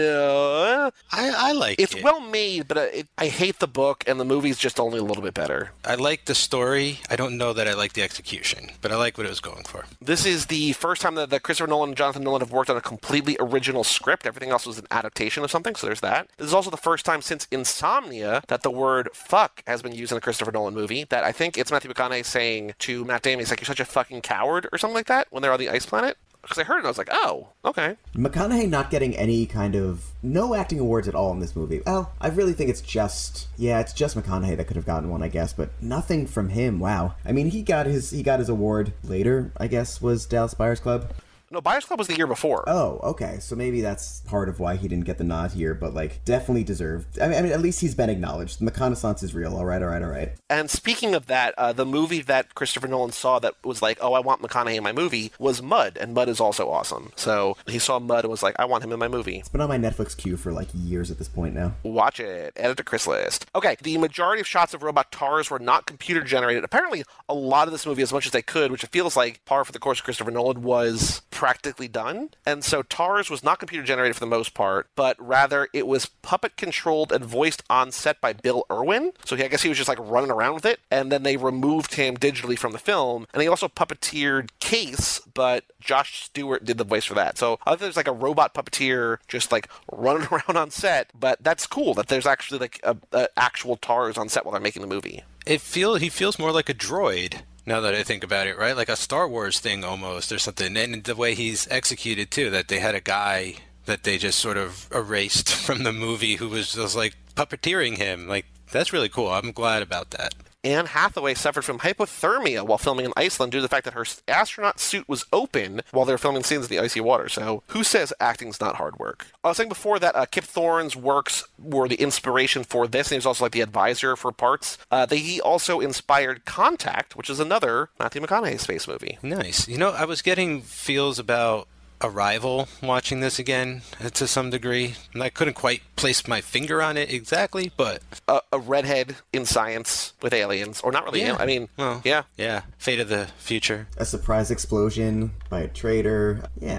No. I like it. It's well made, but I hate the book, and the movie's just only a little bit better. I like the story. I don't know that I like the execution, but I like what it was going for. This is the first time that Christopher Nolan and Jonathan Nolan have worked on a completely original script. Everything else was an adaptation of something, so there's that. This is also the first time since Insomnia that the word fuck has been used in a Christopher Nolan movie. That I think it's Matthew McConaughey saying to Matt Damon, he's like, "You're such a fucking coward," or something like that, when they're on the ice planet. Because I heard it and I was like, oh, okay. McConaughey not getting any kind of... no acting awards at all in this movie. Well, I really think it's just McConaughey that could have gotten one, I guess, but nothing from him. Wow. I mean, he got his award later, I guess, was Dallas Buyers Club. No, Buyers Club was the year before. Oh, okay. So maybe that's part of why he didn't get the nod here, but, like, definitely deserved. I mean, at least he's been acknowledged. The reconnaissance is real. All right. And speaking of that, the movie that Christopher Nolan saw that was like, oh, I want McConaughey in my movie, was Mud, and Mud is also awesome. So he saw Mud and was like, I want him in my movie. It's been on my Netflix queue for, like, years at this point now. Watch it. Add it to Chris list. Okay, the majority of shots of robot Tars were not computer-generated. Apparently, a lot of this movie, as much as they could, which it feels like par for the course of Christopher Nolan, was practically done. And so Tars was not computer-generated for the most part, but rather it was puppet-controlled and voiced on set by Bill Irwin. So I guess he was just, like, running around with it, and then they removed him digitally from the film. And he also puppeteered Case, but Josh Stewart did the voice for that. So I think there's, like, a robot puppeteer just, like, running around on set, but that's cool that there's actually, like, a actual Tars on set while they're making the movie. He feels more like a droid. Now that I think about it, right? Like a Star Wars thing almost, or something. And the way he's executed, too, that they had a guy that they just sort of erased from the movie who was just, like, puppeteering him. Like, that's really cool. I'm glad about that. Anne Hathaway suffered from hypothermia while filming in Iceland due to the fact that her astronaut suit was open while they were filming scenes in the icy water. So who says acting's not hard work? I was saying before that Kip Thorne's works were the inspiration for this, and he was also like the advisor for parts. He also inspired Contact, which is another Matthew McConaughey space movie. Nice. I was getting feels about Arrival watching this again to some degree, and I couldn't quite place my finger on it exactly, but a redhead in science with aliens, or not really. Yeah. I mean, well, yeah, Fate of the Future, a surprise explosion by a traitor,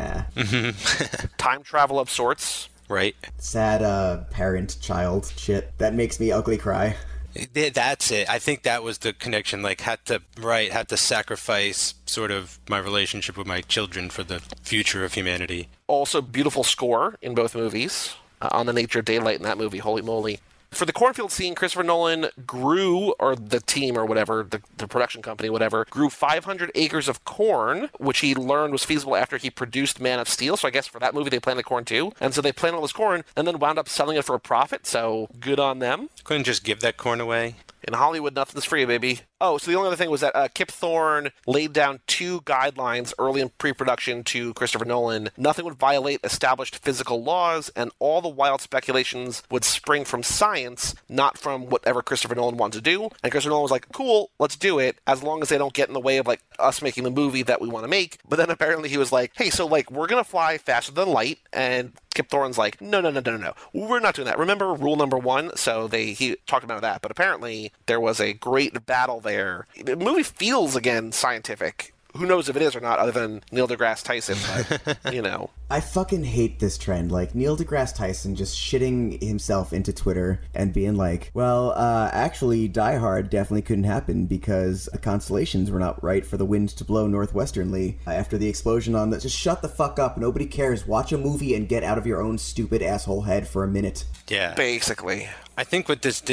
time travel of sorts, right? Sad parent-child shit that makes me ugly cry. That's it. I think that was the connection. Like, had to sacrifice sort of my relationship with my children for the future of humanity. Also, beautiful score in both movies. On the Nature of Daylight in that movie, holy moly. For the cornfield scene, Christopher Nolan grew, or the team or whatever, the production company, whatever, grew 500 acres of corn, which he learned was feasible after he produced Man of Steel. So I guess for that movie, they planted corn too. And so they planted all this corn and then wound up selling it for a profit. So good on them. Couldn't just give that corn away. In Hollywood, nothing's free, baby. Oh, so the only other thing was that Kip Thorne laid down 2 guidelines early in pre-production to Christopher Nolan. Nothing would violate established physical laws, and all the wild speculations would spring from science, not from whatever Christopher Nolan wanted to do. And Christopher Nolan was like, cool, let's do it, as long as they don't get in the way of, like, us making the movie that we want to make. But then apparently he was like, hey, so, like, we're going to fly faster than light, and Kip Thorne's like, no, we're not doing that. Remember rule number 1? So he talked about that. But apparently there was a great battle there. The movie feels, again, scientific. Who knows if it is or not, other than Neil deGrasse Tyson, but, I fucking hate this trend. Like, Neil deGrasse Tyson just shitting himself into Twitter and being like, well, actually, Die Hard definitely couldn't happen because the constellations were not right for the wind to blow northwesternly after the explosion on the... Just shut the fuck up. Nobody cares. Watch a movie and get out of your own stupid asshole head for a minute. Yeah. Basically. I think what this did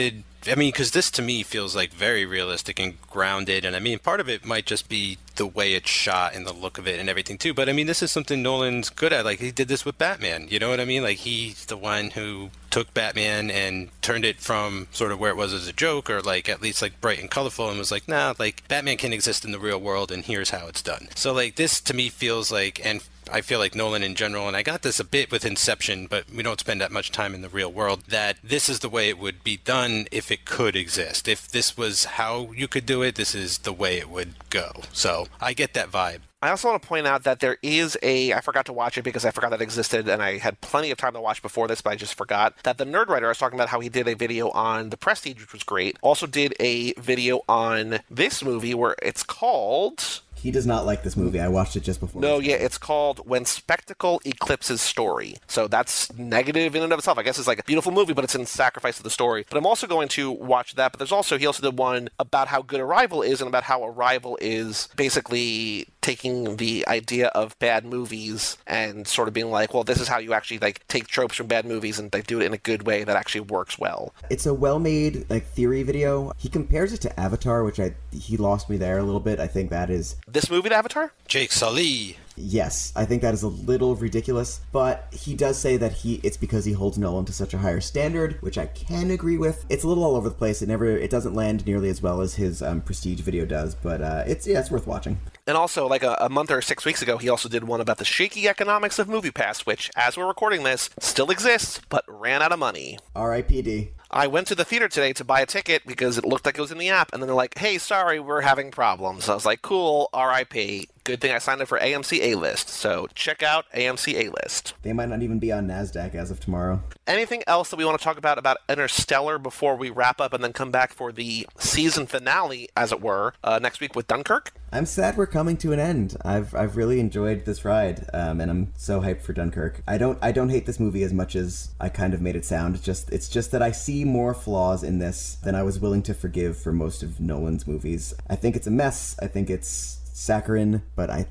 I mean, because this to me feels like very realistic and grounded. And I mean, part of it might just be the way it's shot and the look of it and everything too. But I mean, this is something Nolan's good at. Like, he did this with Batman. You know what I mean? Like, he's the one who took Batman and turned it from sort of where it was as a joke, or like at least like bright and colorful, and was like, nah, like Batman can exist in the real world and here's how it's done. So like this to me feels like, and I feel like Nolan in general, and I got this a bit with Inception, but we don't spend that much time in the real world, that this is the way it would be done if it could exist. If this was how you could do it, this is the way it would go. So I get that vibe. I also want to point out that there is I forgot to watch it because I forgot that it existed, and I had plenty of time to watch before this, but I just forgot, that the Nerd Writer, I was talking about how he did a video on The Prestige, which was great, also did a video on this movie where it's called... He does not like this movie. I watched it just before. No, yeah, it's called When Spectacle Eclipses Story. So that's negative in and of itself. I guess it's like a beautiful movie, but it's in sacrifice of the story. But I'm also going to watch that. But he also did one about how good Arrival is, and about how Arrival is basically taking the idea of bad movies and sort of being like, well, this is how you actually like take tropes from bad movies and like do it in a good way that actually works well. It's a well-made like theory video. He compares it to Avatar, which he lost me there a little bit. I think that is this movie to Avatar? Jake Sully. Yes, I think that is a little ridiculous, but he does say that it's because he holds Nolan to such a higher standard, which I can agree with. It's a little all over the place. It doesn't land nearly as well as his Prestige video does, but it's worth watching. And also, like a month or 6 weeks ago, he also did one about the shaky economics of MoviePass, which, as we're recording this, still exists, but ran out of money. R.I.P.D. I went to the theater today to buy a ticket because it looked like it was in the app, and then they're like, hey, sorry, we're having problems. I was like, cool, R.I.P. Good thing I signed up for AMC A-List, so check out AMC A-List. They might not even be on NASDAQ as of tomorrow. Anything else that we want to talk about Interstellar before we wrap up and then come back for the season finale, as it were, next week with Dunkirk? I'm sad we're coming to an end. I've really enjoyed this ride, and I'm so hyped for Dunkirk. I don't hate this movie as much as I kind of made it sound. It's just that I see more flaws in this than I was willing to forgive for most of Nolan's movies. I think it's a mess. I think it's saccharine, but I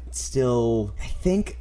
think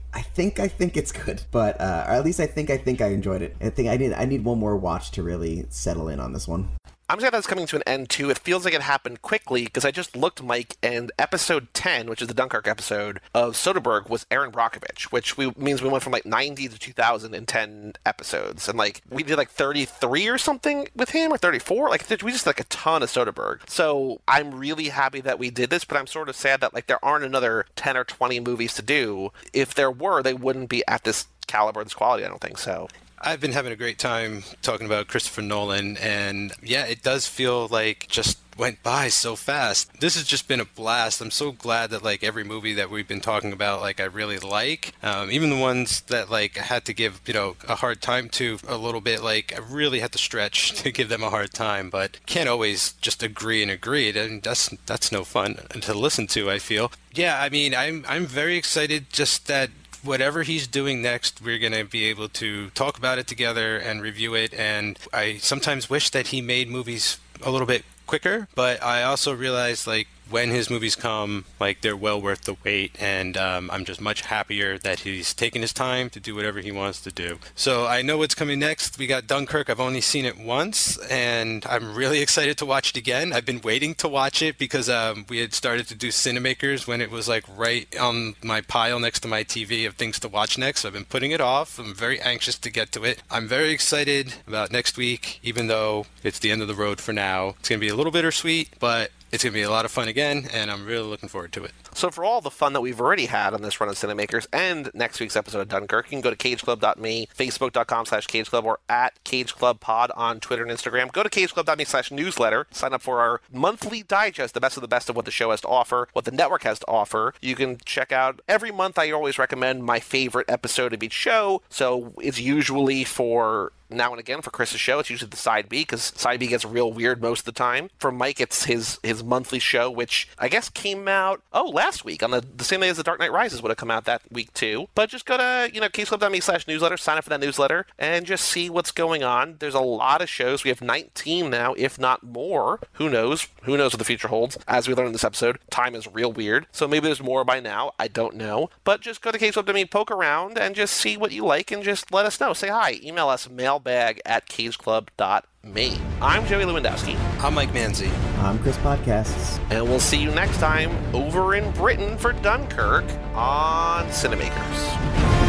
it's good. But or at least I think I enjoyed it. I think I need one more watch to really settle in on this one. I'm glad that's coming to an end, too. It feels like it happened quickly, because I just looked, Mike, and episode 10, which is the Dunkirk episode of Soderbergh, was Aaron Brockovich, which means we went from, 90 to 2,000 in 10 episodes. And, we did, 33 or something with him, or 34. We just, a ton of Soderbergh. So I'm really happy that we did this, but I'm sort of sad that, there aren't another 10 or 20 movies to do. If there were, they wouldn't be at this caliber, this quality, I don't think so. I've been having a great time talking about Christopher Nolan, and yeah, it does feel like just went by so fast. This has just been a blast. I'm so glad that every movie that we've been talking about, I really like, even the ones that I had to give a hard time to a little bit. I really had to stretch to give them a hard time, but can't always just agree and agree. And that's no fun to listen to, I feel. Yeah, I mean, I'm very excited just that whatever he's doing next, we're going to be able to talk about it together and review it. And I sometimes wish that he made movies a little bit quicker, but I also realize when his movies come, they're well worth the wait, and I'm just much happier that he's taking his time to do whatever he wants to do. So I know what's coming next. We got Dunkirk. I've only seen it once, and I'm really excited to watch it again. I've been waiting to watch it because we had started to do Cinemakers when it was right on my pile next to my TV of things to watch next. So I've been putting it off. I'm very anxious to get to it. I'm very excited about next week, even though it's the end of the road for now. It's going to be a little bittersweet, but it's going to be a lot of fun again, and I'm really looking forward to it. So for all the fun that we've already had on this run of Cinemakers and next week's episode of Dunkirk, you can go to cageclub.me, facebook.com/cageclub, or at cageclubpod on Twitter and Instagram. Go to cageclub.me/newsletter. Sign up for our monthly digest, the best of what the show has to offer, what the network has to offer. You can check out every month. I always recommend my favorite episode of each show. So it's usually for now and again. For Chris's show, it's usually the Side B, because Side B gets real weird most of the time. For Mike, it's his monthly show, which I guess came out last week on the same day as The Dark Knight Rises would have come out that week too. But just go to cageclub.me/newsletter, sign up for that newsletter, and just see what's going on. There's a lot of shows. We have 19 now, if not more. Who knows what the future holds? As we learned in this episode, time is real weird, so maybe there's more by now. I don't know. But just go to cageclub.me, poke around, and just see what you like, and just let us know. Say hi. Email us, mail mailbag@cageclub.me. I'm Joey Lewandowski. I'm Mike Manzi. I'm Chris Podcasts. And we'll see you next time over in Britain for Dunkirk on Cinemakers.